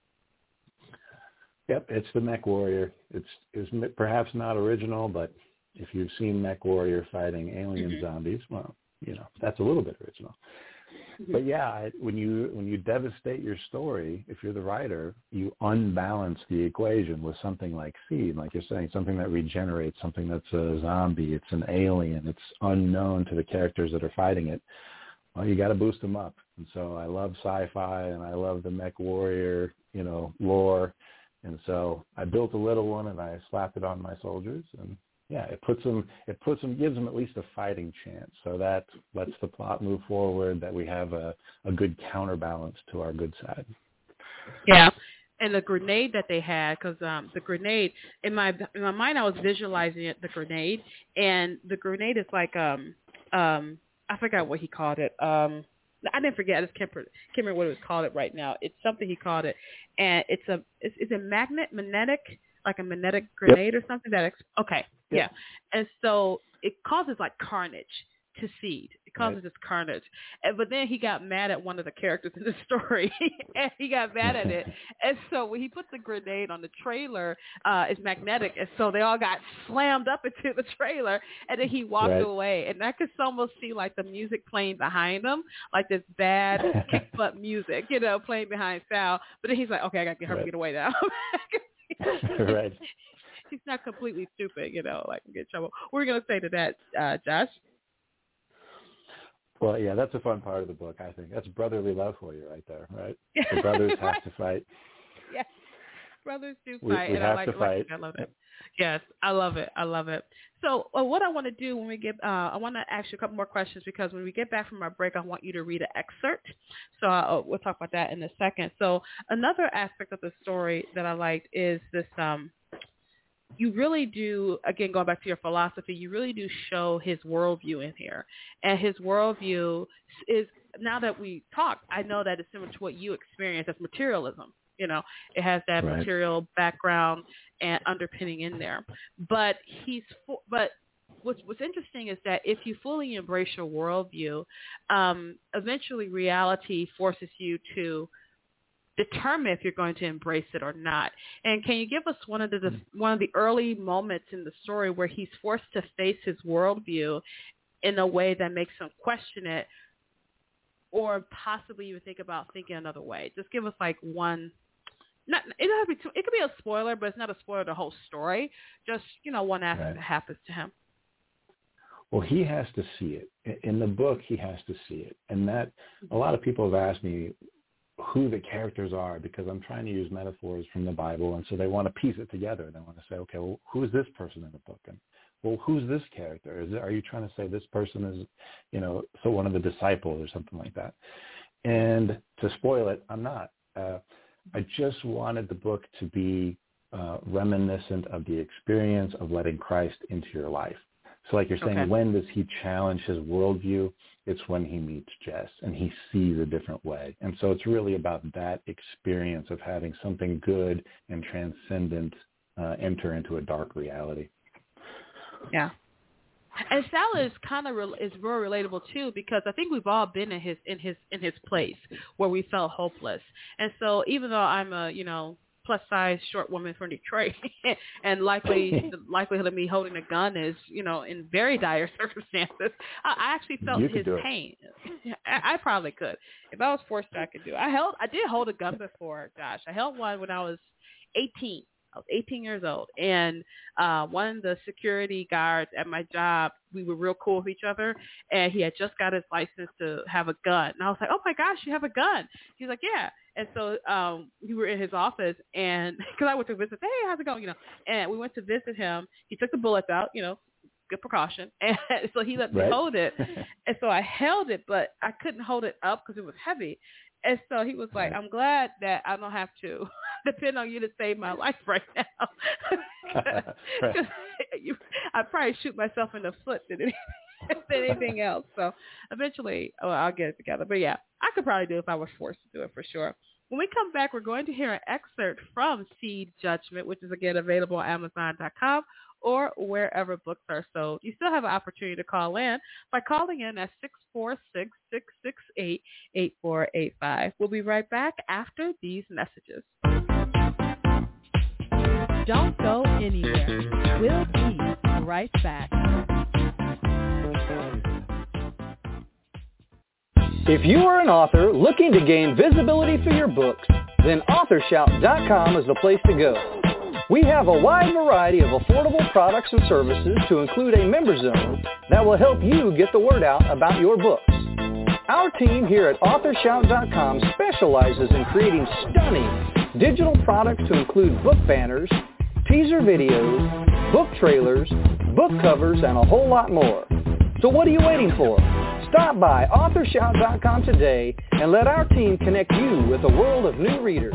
Speaker 5: Yep, it's the Mech Warrior. It's, it's perhaps not original, but if you've seen Mech Warrior fighting alien mm-hmm. zombies, well, you know, that's a little bit original. Mm-hmm. But yeah, I, when you when you devastate your story, if you're the writer, you unbalance the equation with something like Seed, like you're saying, something that regenerates, something that's a zombie, it's an alien, it's unknown to the characters that are fighting it. Well, you got to boost them up. And so I love sci-fi and I love the Mech Warrior, you know, lore. And so I built a little one and I slapped it on my soldiers, and yeah, it puts them, it puts them, gives them at least a fighting chance. So that lets the plot move forward, that we have a, a good counterbalance to our good side.
Speaker 1: Yeah. And the grenade that they had, because um, the grenade, in my in my mind, I was visualizing it, the grenade, and the grenade is like, um, um, I forgot what he called it. Um, I didn't forget. I just can't, can't remember what it was called it right now. It's something he called it, and it's a it's, it's a magnet magnetic like a magnetic grenade yep. or something that ex- okay yep. yeah, and so it causes like carnage to Seed. It causes right. this carnage, and but then he got mad at one of the characters in the story, and he got mad at it, and so when he put the grenade on the trailer, uh, it's magnetic, and so they all got slammed up into the trailer, and then he walked right. away, and I could almost see like the music playing behind him, like this bad kick butt music, you know, playing behind Sal, but then he's like, okay, I gotta get her right. to get away now.
Speaker 5: Right.
Speaker 1: He's not completely stupid, you know, like get in trouble. What are we gonna say to that, uh, Josh?
Speaker 5: Well, yeah, that's a fun part of the book, I think. That's brotherly love for you right there, right? The brothers have to fight.
Speaker 1: Yes, brothers do fight.
Speaker 5: We, we
Speaker 1: and
Speaker 5: have
Speaker 1: I like,
Speaker 5: to fight.
Speaker 1: Like, I love it. Yes, I love it. I love it. So uh, what I want to do when we get, uh, I want to ask you a couple more questions, because when we get back from our break, I want you to read an excerpt. So uh, we'll talk about that in a second. So another aspect of the story that I liked is this, um, you really do, again, going back to your philosophy, you really do show his worldview in here. And his worldview is, now that we talked, I know that it's similar to what you experience as materialism. You know, it has that right. material background and underpinning in there. But he's, but what's, what's interesting is that if you fully embrace your worldview, um, eventually reality forces you to determine if you're going to embrace it or not. And can you give us one of the mm-hmm. one of the early moments in the story where he's forced to face his worldview in a way that makes him question it, or possibly even think about thinking another way? Just give us like one. Not it doesn't have to be too, it could be a spoiler, but it's not a spoiler of the whole story. Just, you know, one aspect right. that happens to him.
Speaker 5: Well, he has to see it. In the book, he has to see it. And that, a lot of people have asked me who the characters are, because I'm trying to use metaphors from the Bible, and so they want to piece it together. They want to say, okay, well, who is this person in the book? And, well, who's this character? Is it, are you trying to say this person is, you know, so one of the disciples or something like that? And to spoil it, I'm not. Uh, I just wanted the book to be uh, reminiscent of the experience of letting Christ into your life. So like you're saying, okay. when does he challenge his worldview? It's when he meets Jess and he sees a different way. And so it's really about that experience of having something good and transcendent uh, enter into a dark reality.
Speaker 1: Yeah. And Sal is kind of re- is real relatable too, because I think we've all been in his in his in his place where we felt hopeless. And so even though I'm a, you know, plus size short woman from Detroit, and likely the likelihood of me holding a gun is, you know, in very dire circumstances, I, I actually felt
Speaker 5: you
Speaker 1: his pain. I, I probably could. If I was forced to, I could do it. I held I did hold a gun before, Josh. I held one when I was eighteen. I was eighteen years old, and uh, one of the security guards at my job, we were real cool with each other, and he had just got his license to have a gun. And I was like, oh, my gosh, you have a gun. He's like, yeah. And so um, we were in his office, and because I went to visit, hey, how's it going? You know, and we went to visit him. He took the bullets out, you know, good precaution. And so he let me
Speaker 5: right.
Speaker 1: hold it. And so I held it, but I couldn't hold it up because it was heavy. And so he was like, I'm glad that I don't have to depend on you to save my life right now.
Speaker 5: Right.
Speaker 1: you, I'd probably shoot myself in the foot than anything, than anything else. So eventually, well, I'll get it together. But yeah, I could probably do it if I was forced to do it for sure. When we come back, we're going to hear an excerpt from Seed Judgment, which is, again, available on Amazon dot com or wherever books are sold. You still have an opportunity to call in by calling in at six four six, six six eight, eight four eight five. We'll be right back after these messages. Don't go anywhere. We'll be right back.
Speaker 8: If you are an author looking to gain visibility for your books, then author shout dot com is the place to go. We have a wide variety of affordable products and services to include a member zone that will help you get the word out about your books. Our team here at author shout dot com specializes in creating stunning digital products to include book banners, teaser videos, book trailers, book covers, and a whole lot more. So what are you waiting for? Stop by author shout dot com today and let our team connect you with a world of new readers.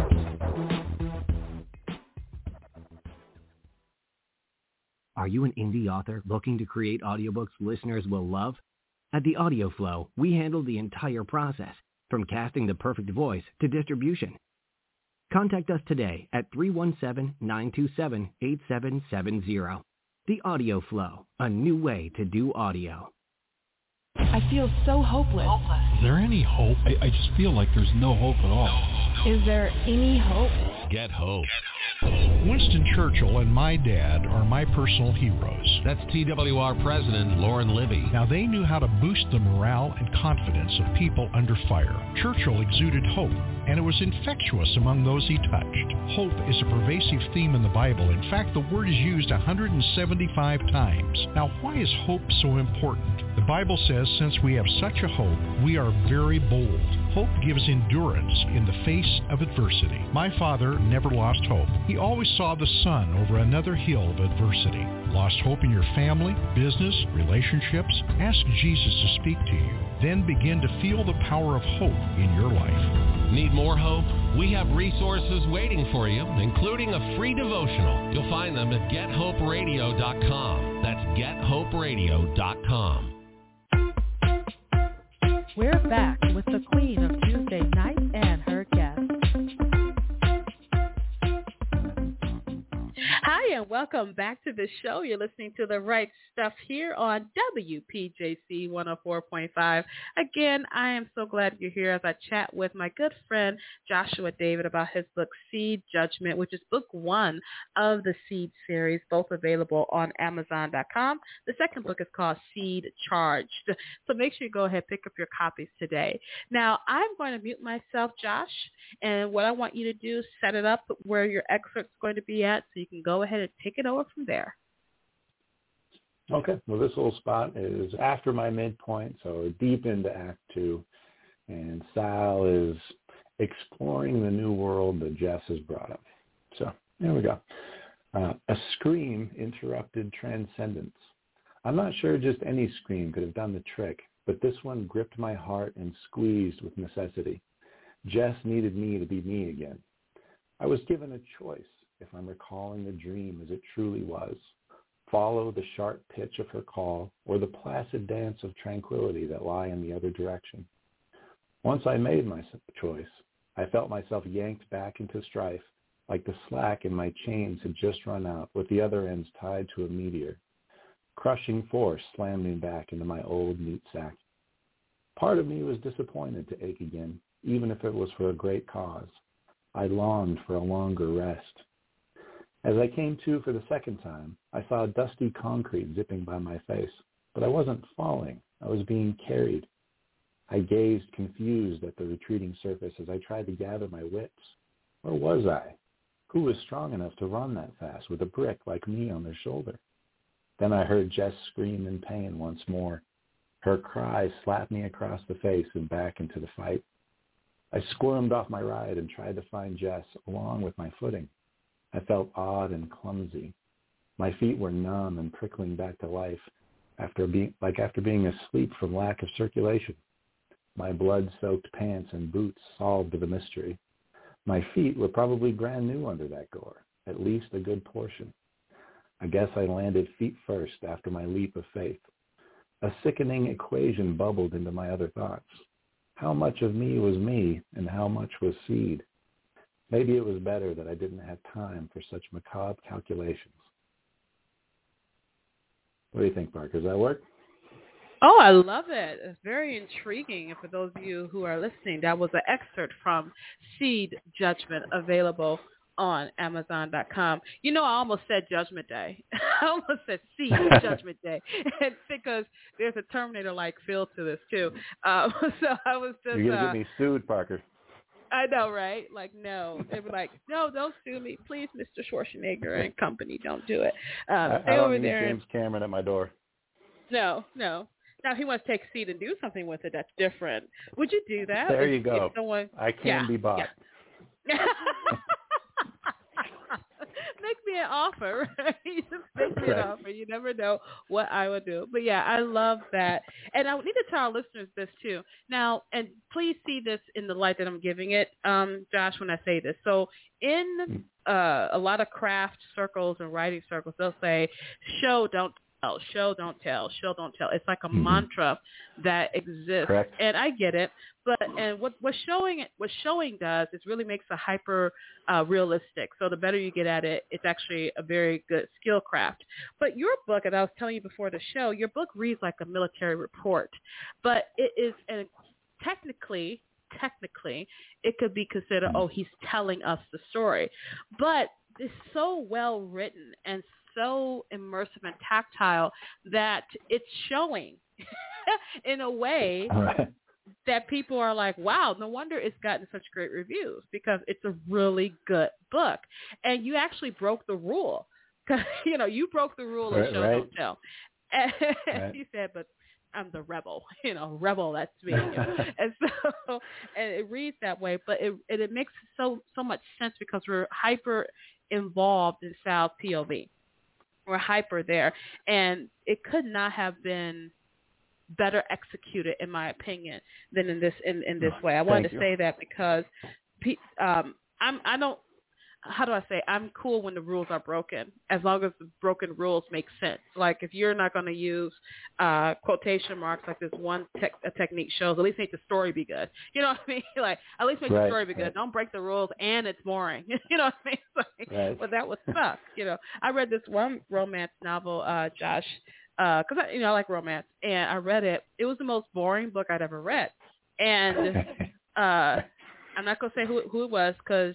Speaker 9: Are you an indie author looking to create audiobooks listeners will love? At The Audio Flow, we handle the entire process, from casting the perfect voice to distribution. Contact us today at three one seven, nine two seven, eight seven seven zero. The Audio Flow, a new way to do audio.
Speaker 10: I feel so hopeless. hopeless.
Speaker 11: Is there any hope? I, I just feel like there's no hope at all.
Speaker 10: Is there any hope?
Speaker 11: Get hope. Winston Churchill and my dad are my personal heroes.
Speaker 12: That's T W R President Lauren Libby.
Speaker 11: Now, they knew how to boost the morale and confidence of people under fire. Churchill exuded hope, and it was infectious among those he touched. Hope is a pervasive theme in the Bible. In fact, the word is used one hundred seventy-five times. Now, why is hope so important? The Bible says, since we have such a hope, we are very bold. Hope gives endurance in the face of adversity. My father never lost hope. He always saw the sun over another hill of adversity. Lost hope in your family, business, relationships? Ask Jesus to speak to you. Then begin to feel the power of hope in your life.
Speaker 12: Need more hope? We have resources waiting for you, including a free devotional. You'll find them at get hope radio dot com. That's get hope radio dot com.
Speaker 1: We're back with the Queen of Tuesday Night and her guest. Hi, and welcome back to the show. You're listening to The Right Stuff here on W P J C one oh four point five. Again, I am so glad you're here as I chat with my good friend Joshua David about his book Seed Judgment, which is book one of the Seed series, both available on Amazon dot com. The second book is called Seed Charged. So make sure you go ahead and pick up your copies today. Now, I'm going to mute myself, Josh, and what I want you to do is set it up where your excerpt's going to be at so you can go ahead and take it over from there.
Speaker 5: Okay. Well, this little spot is after my midpoint, so deep into Act Two, and Sal is exploring the new world that Jess has brought up. So there we go. Uh, a scream interrupted transcendence. I'm not sure just any scream could have done the trick, but this one gripped my heart and squeezed with necessity. Jess needed me to be me again. I was given a choice, if I'm recalling the dream as it truly was. Follow the sharp pitch of her call or the placid dance of tranquility that lie in the other direction. Once I made my choice, I felt myself yanked back into strife, like the slack in my chains had just run out with the other ends tied to a meteor. Crushing force slammed me back into my old meat sack. Part of me was disappointed to ache again, even if it was for a great cause. I longed for a longer rest. As I came to for the second time, I saw dusty concrete zipping by my face, but I wasn't falling. I was being carried. I gazed confused at the retreating surface as I tried to gather my wits. Where was I? Who was strong enough to run that fast with a brick like me on their shoulder? Then I heard Jess scream in pain once more. Her cry slapped me across the face and back into the fight. I squirmed off my ride and tried to find Jess along with my footing. I felt odd and clumsy. My feet were numb and prickling back to life, after being, like after being asleep from lack of circulation. My blood-soaked pants and boots solved the mystery. My feet were probably brand new under that gore, at least a good portion. I guess I landed feet first after my leap of faith. A sickening equation bubbled into my other thoughts. How much of me was me and how much was seed? Maybe it was better that I didn't have time for such macabre calculations. What do you think, Parker? Does that work?
Speaker 1: Oh, I love it. It's very intriguing. And for those of you who are listening, that was an excerpt from Seed Judgment, available on Amazon dot com. You know, I almost said Judgment Day. I almost said Seed Judgment Day, and because there's a Terminator-like feel to this too. Uh, so I was just.
Speaker 5: You're gonna
Speaker 1: uh,
Speaker 5: get me sued, Parker.
Speaker 1: I know, right? Like, no. They were like, no, don't sue me, please, Mister Schwarzenegger and company, don't do it. Um,
Speaker 5: I,
Speaker 1: stay
Speaker 5: I don't
Speaker 1: over
Speaker 5: need
Speaker 1: there.
Speaker 5: James
Speaker 1: And,
Speaker 5: Cameron at my door.
Speaker 1: no, no. Now, if he wants to take a seat and do something with it, that's different. Would you do that?
Speaker 5: There
Speaker 1: if,
Speaker 5: you go.
Speaker 1: If someone,
Speaker 5: I can
Speaker 1: yeah,
Speaker 5: be bought.
Speaker 1: Yeah. Make me an offer, right? Just make me
Speaker 5: Right.
Speaker 1: an offer. You never know what I would do. But yeah, I love that. And I need to tell our listeners this too. Now, and please see this in the light that I'm giving it, um, Josh, when I say this. So in uh, a lot of craft circles and writing circles, they'll say, show, don't tell, show, don't tell, show, don't tell. It's like a
Speaker 5: Mm-hmm.
Speaker 1: mantra that exists.
Speaker 5: Correct.
Speaker 1: And I get it. But and what what showing what showing does is really makes a hyper uh, realistic. So the better you get at it, it's actually a very good skill craft. But your book, and I was telling you before the show, your book reads like a military report, but it is and technically technically it could be considered, oh, he's telling us the story, but it's so well written and so immersive and tactile that it's showing in a way.
Speaker 5: Right.
Speaker 1: That people are like, wow, no wonder it's gotten such great reviews, because it's a really good book. And you actually broke the rule. Cause, you know, you broke the rule of
Speaker 5: Right,
Speaker 1: show,
Speaker 5: right.
Speaker 1: don't tell. And
Speaker 5: Right.
Speaker 1: you said, but I'm the rebel, you know, rebel, that's me. You know? And so, and it reads that way, but it, it, it makes so, so much sense because we're hyper involved in Sal's P O V. We're hyper there. And it could not have been better executed, in my opinion, than in this in, in this way. I wanted
Speaker 5: Thank
Speaker 1: to
Speaker 5: you.
Speaker 1: say that because um, I'm I don't how do I say I'm cool when the rules are broken, as long as the broken rules make sense. Like if you're not going to use uh, quotation marks like this one tech, a technique shows, at least make the story be good. You know what I mean? Like at least make
Speaker 5: Right,
Speaker 1: the story be good.
Speaker 5: right.
Speaker 1: Don't break the rules and it's boring. You know what I mean? Like,
Speaker 5: Right.
Speaker 1: well, that would suck. You know, I read this one romance novel, uh, Josh. Because I, you know, I like romance, and I read it. It was the most boring book I'd ever read, and uh, I'm not gonna say who who it was because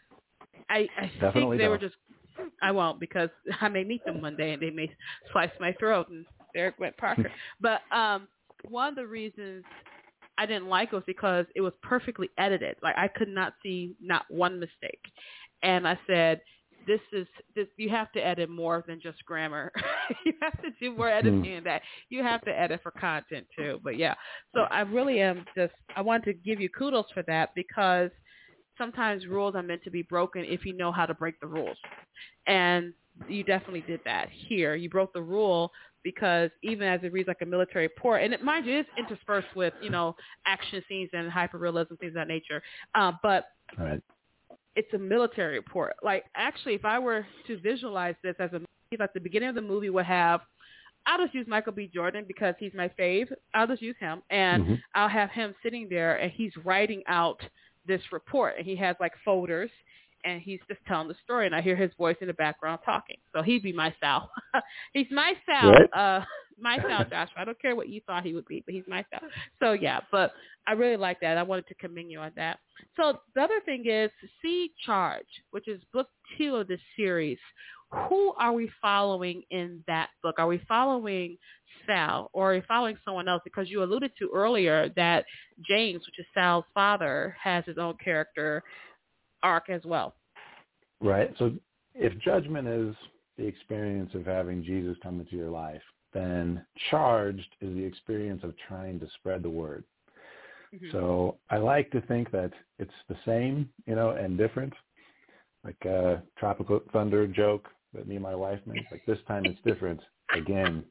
Speaker 1: I, I think
Speaker 5: Definitely
Speaker 1: they were
Speaker 5: don't.
Speaker 1: just. I won't, because I may meet them one day and they may slice my throat, and there went Parker. But um, one of the reasons I didn't like it was because it was perfectly edited. Like I could not see not one mistake, and I said, This is this. You have to edit more than just grammar. You have to do more editing than that. You have to edit for content too. But yeah, so I really am just. I want to give you kudos for that, because sometimes rules are meant to be broken if you know how to break the rules, and you definitely did that here. You broke the rule because even as it reads like a military report, and it, mind you, it's interspersed with you know action scenes and hyperrealism, things of that nature. Uh, but
Speaker 5: All right.
Speaker 1: it's a military report. Like, actually, if I were to visualize this as a movie, like the beginning of the movie would have, I'll just use Michael B. Jordan because he's my fave. I'll just use him, and
Speaker 5: Mm-hmm.
Speaker 1: I'll have him sitting there, and he's writing out this report, and he has, like, folders, and he's just telling the story, and I hear his voice in the background talking. So he'd be my Sal. He's my Sal.
Speaker 5: Right.
Speaker 1: Uh, my Sal, Joshua. I don't care what you thought he would be, but he's my Sal. So, yeah, but I really like that. I wanted to commend you on that. So the other thing is Seed Charge, which is book two of this series. Who are we following in that book? Are we following Sal, or are we following someone else? Because you alluded to earlier that James, which is Sal's father, has his own character arc as well.
Speaker 5: Right. So if judgment is the experience of having Jesus come into your life, then charged is the experience of trying to spread the word. Mm-hmm. So I like to think that it's the same, you know, and different, like a Tropical Thunder joke that me and my wife make. Like, this time it's different again.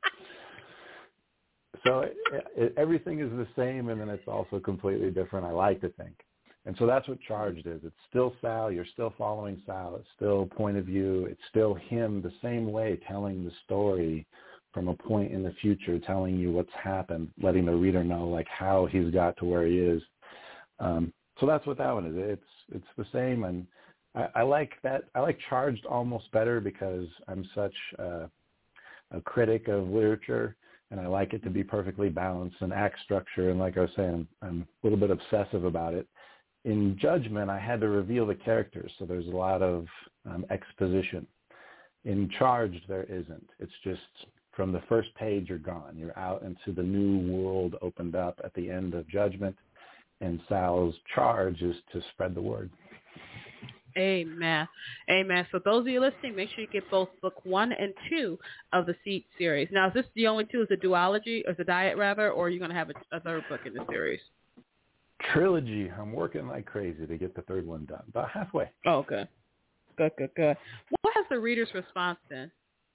Speaker 5: So it, it, everything is the same, and then it's also completely different, I like to think. And so that's what Charged is. It's still Sal. You're still following Sal. It's still point of view. It's still him the same way, telling the story from a point in the future, telling you what's happened, letting the reader know like how he's got to where he is. Um, so that's what that one is. It's it's the same, and I, I like that. I like Charged almost better because I'm such a, a critic of literature, and I like it to be perfectly balanced and act structure. And like I was saying, I'm, I'm a little bit obsessive about it. In Judgment, I had to reveal the characters, so there's a lot of um, exposition. In Charged, there isn't. It's just from the first page, you're gone. You're out into the new world opened up at the end of Judgment, and Sal's charge is to spread the word.
Speaker 1: Amen. Amen. So those of you listening, make sure you get both book one and two of the Seed series. Now, is this the only two? Is it a duology, or is it a diet, rather, or are you going to have a, a third book in the series?
Speaker 5: Trilogy. I'm working like crazy to get the third one done. About halfway.
Speaker 1: Oh, good. Good, good, good. What has the reader's response been?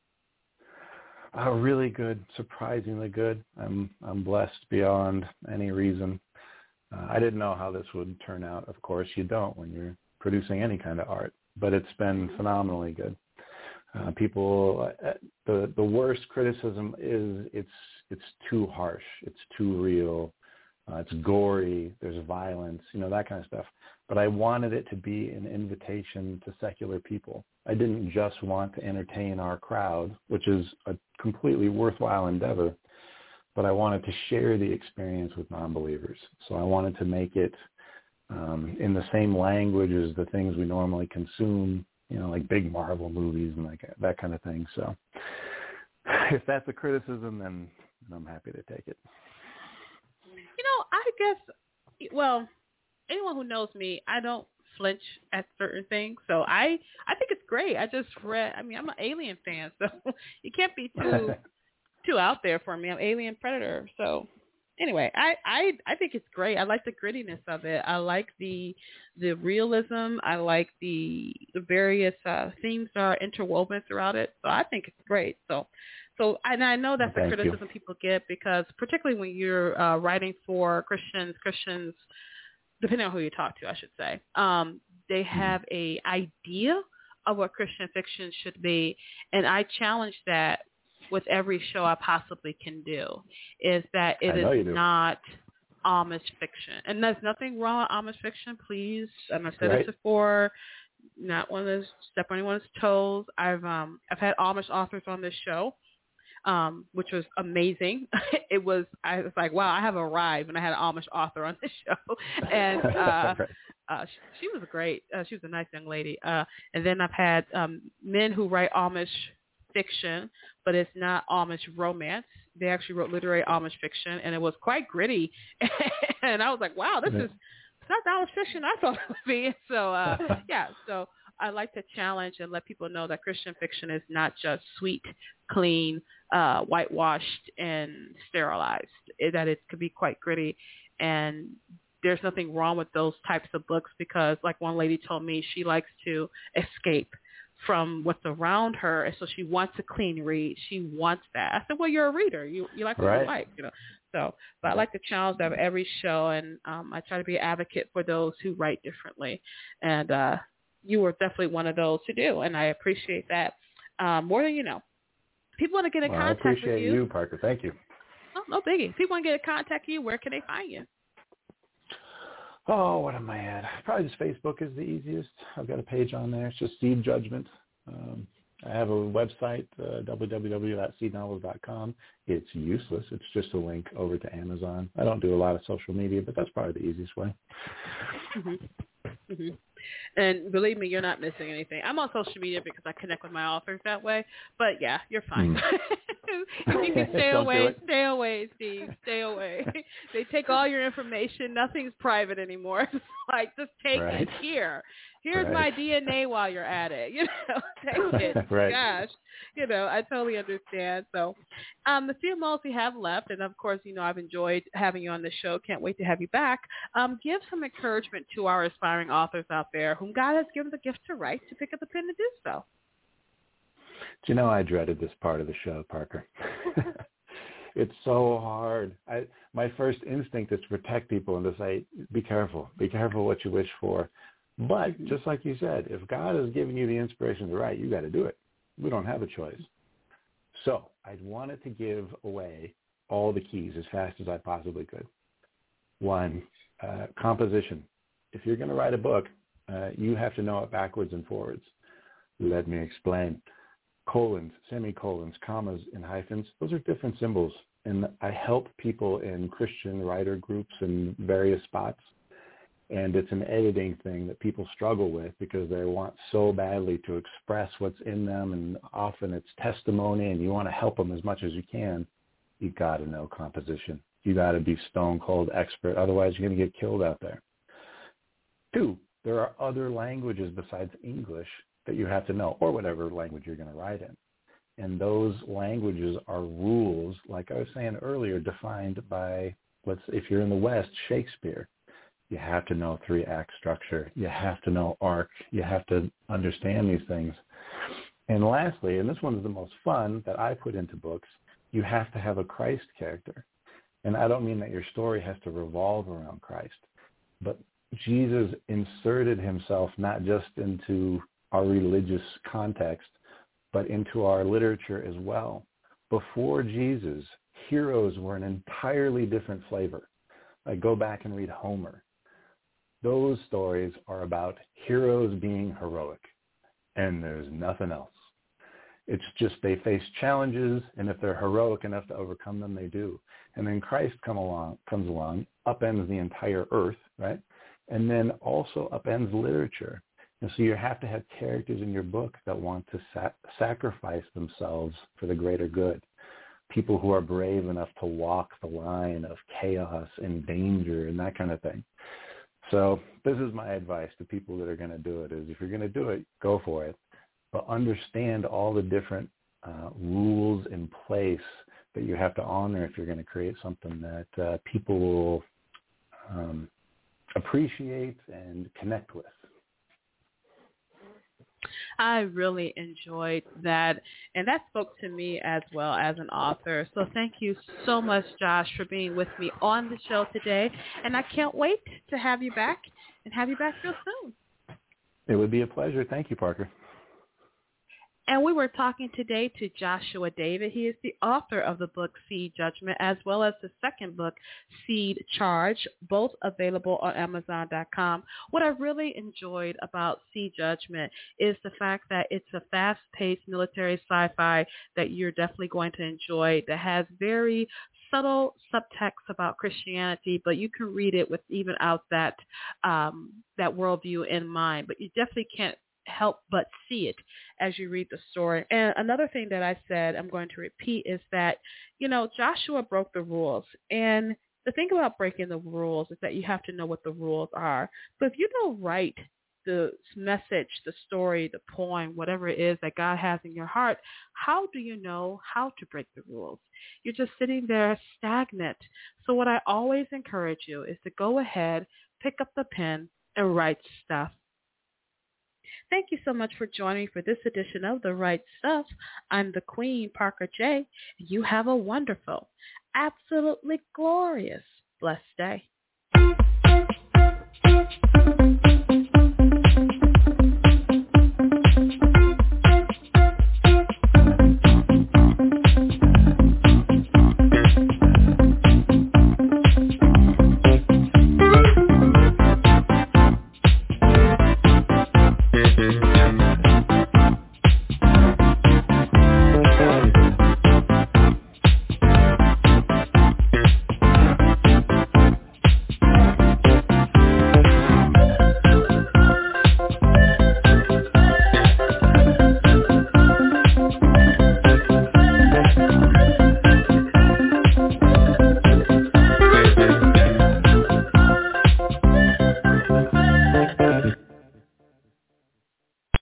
Speaker 5: Uh, really good, surprisingly good. I'm I'm blessed beyond any reason. Uh, I didn't know how this would turn out. Of course, you don't when you're producing any kind of art, but it's been phenomenally good. Uh, people, uh, the the worst criticism is it's it's too harsh, it's too real, uh, it's gory, there's violence, you know, that kind of stuff. But I wanted it to be an invitation to secular people. I didn't just want to entertain our crowd, which is a completely worthwhile endeavor, but I wanted to share the experience with non-believers. So I wanted to make it um, in the same language as the things we normally consume, you know, like big Marvel movies and like that kind of thing. So if that's a criticism, then, then I'm happy to take it.
Speaker 1: You know, I guess, well, anyone who knows me, I don't flinch at certain things. So I, I think it's great. I just read, I mean, I'm an Alien fan, so you can't be too too out there for me. I'm Alien Predator. So anyway, I, I, I think it's great. I like the grittiness of it. I like the the realism. I like the, the various uh, themes that are interwoven throughout it. So I think it's great. So So, and I know that's
Speaker 5: Thank
Speaker 1: the criticism
Speaker 5: you.
Speaker 1: people get because particularly when you're uh, writing for Christians, Christians, depending on who you talk to, I should say, um, they have a idea of what Christian fiction should be. And I challenge that with every show I possibly can do, is that it is not Amish fiction. And there's nothing wrong with Amish fiction, please. And I've said
Speaker 5: Right.
Speaker 1: this before. Not one of those step on anyone's toes. I've um I've had Amish authors on this show, um, which was amazing. It was I was like, wow, I have arrived, and I had an Amish author on this show, and uh,
Speaker 5: Right.
Speaker 1: uh, she, she was great. Uh, she was a nice young lady. Uh, and then I've had um, men who write Amish fiction, but it's not Amish romance. They actually wrote literary Amish fiction, and it was quite gritty. And I was like, wow, this
Speaker 5: Yeah.
Speaker 1: is not the Amish fiction I thought it would be. So uh, yeah, so I like to challenge and let people know that Christian fiction is not just sweet, clean, uh, whitewashed, and sterilized. It, that it could be quite gritty, and there's nothing wrong with those types of books because, like one lady told me, she likes to escape from what's around her, and so she wants a clean read. She wants that. I said, well, you're a reader. You you like what
Speaker 5: Right.
Speaker 1: you like, you know. So, but I like to challenge that with every show, and um, I try to be an advocate for those who write differently. And uh, you were definitely one of those who do, and I appreciate that um, more than you know. People want to get in
Speaker 5: Well, I
Speaker 1: contact with
Speaker 5: appreciate
Speaker 1: you.
Speaker 5: you, Parker. Thank you.
Speaker 1: Oh, no biggie. People want to get in contact with you. Where can they find you?
Speaker 5: Oh, what am I at? Probably just Facebook is the easiest. I've got a page on there. It's just Seed Judgment. Um, I have a website, uh, w w w dot seed novels dot com. It's useless. It's just a link over to Amazon. I don't do a lot of social media, but that's probably the easiest way.
Speaker 1: Mm-hmm. Mm-hmm. And believe me, you're not missing anything. I'm on social media because I connect with my authors that way. But yeah, you're fine.
Speaker 5: Mm.
Speaker 1: If you can stay
Speaker 5: Don't do
Speaker 1: away,
Speaker 5: it.
Speaker 1: stay away, Steve. Stay away. They take all your information. Nothing's private anymore. It's like, just take
Speaker 5: Right.
Speaker 1: it here. Here's
Speaker 5: Right.
Speaker 1: my D N A while you're at it. You know, take it.
Speaker 5: Right.
Speaker 1: Gosh. You know, I totally understand. So um, the few moments we have left, and of course, you know, I've enjoyed having you on the show. Can't wait to have you back. Um, give some encouragement to our aspiring authors out there whom God has given the gift to write to pick up the pen to do so.
Speaker 5: Do you know I dreaded this part of the show, Parker? It's so hard. I, my first instinct is to protect people and to say, be careful. Be careful what you wish for. But just like you said, if God has given you the inspiration to write, you got to do it. We don't have a choice. So I wanted to give away all the keys as fast as I possibly could. One, uh, composition. If you're going to write a book, uh, you have to know it backwards and forwards. Let me explain. Colons, semicolons, commas, and hyphens, those are different symbols. And I help people in Christian writer groups in various spots. And it's an editing thing that people struggle with because they want so badly to express what's in them. And often it's testimony, and you want to help them as much as you can. You got to know composition. You got to be stone cold expert. Otherwise, you're going to get killed out there. Two, there are other languages besides English that you have to know, or whatever language you're going to write in. And those languages are rules, like I was saying earlier, defined by, let's, if you're in the West, Shakespeare. You have to know three-act structure. You have to know arc. You have to understand these things. And lastly, and this one is the most fun that I put into books, you have to have a Christ character. And I don't mean that your story has to revolve around Christ, but Jesus inserted himself not just into our religious context, but into our literature as well. Before Jesus, heroes were an entirely different flavor. Like, go back and read Homer. Those stories are about heroes being heroic, and there's nothing else. It's just they face challenges, and if they're heroic enough to overcome them, they do. And then Christ come along, comes along, upends the entire earth, right? And then also upends literature. And so you have to have characters in your book that want to sa- sacrifice themselves for the greater good. People who are brave enough to walk the line of chaos and danger and that kind of thing. So this is my advice to people that are going to do it, is if you're going to do it, go for it. But understand all the different uh, rules in place that you have to honor if you're going to create something that uh, people will um, appreciate and connect with.
Speaker 1: I really enjoyed that, and that spoke to me as well as an author. So thank you so much, Josh, for being with me on the show today, and I can't wait to have you back and have you back real soon.
Speaker 5: It would be a pleasure. Thank you, Parker.
Speaker 1: And we were talking today to Joshua David. He is the author of the book Seed Judgment, as well as the second book, Seed Charge, both available on Amazon dot com. What I really enjoyed about Seed Judgment is the fact that it's a fast-paced military sci-fi that you're definitely going to enjoy, that has very subtle subtext about Christianity, but you can read it with even out that um, that worldview in mind. But you definitely can't help but see it as you read the story. And another thing that I said, I'm going to repeat, is that, you know, Joshua broke the rules. And the thing about breaking the rules is that you have to know what the rules are. But if you don't write the message, the story, the poem, whatever it is that God has in your heart, how do you know how to break the rules? You're just sitting there stagnant. So what I always encourage you is to go ahead, pick up the pen, and write stuff. Thank you so much for joining me for this edition of The Right Stuff. I'm the Queen, Parker J. You have a wonderful, absolutely glorious, blessed day.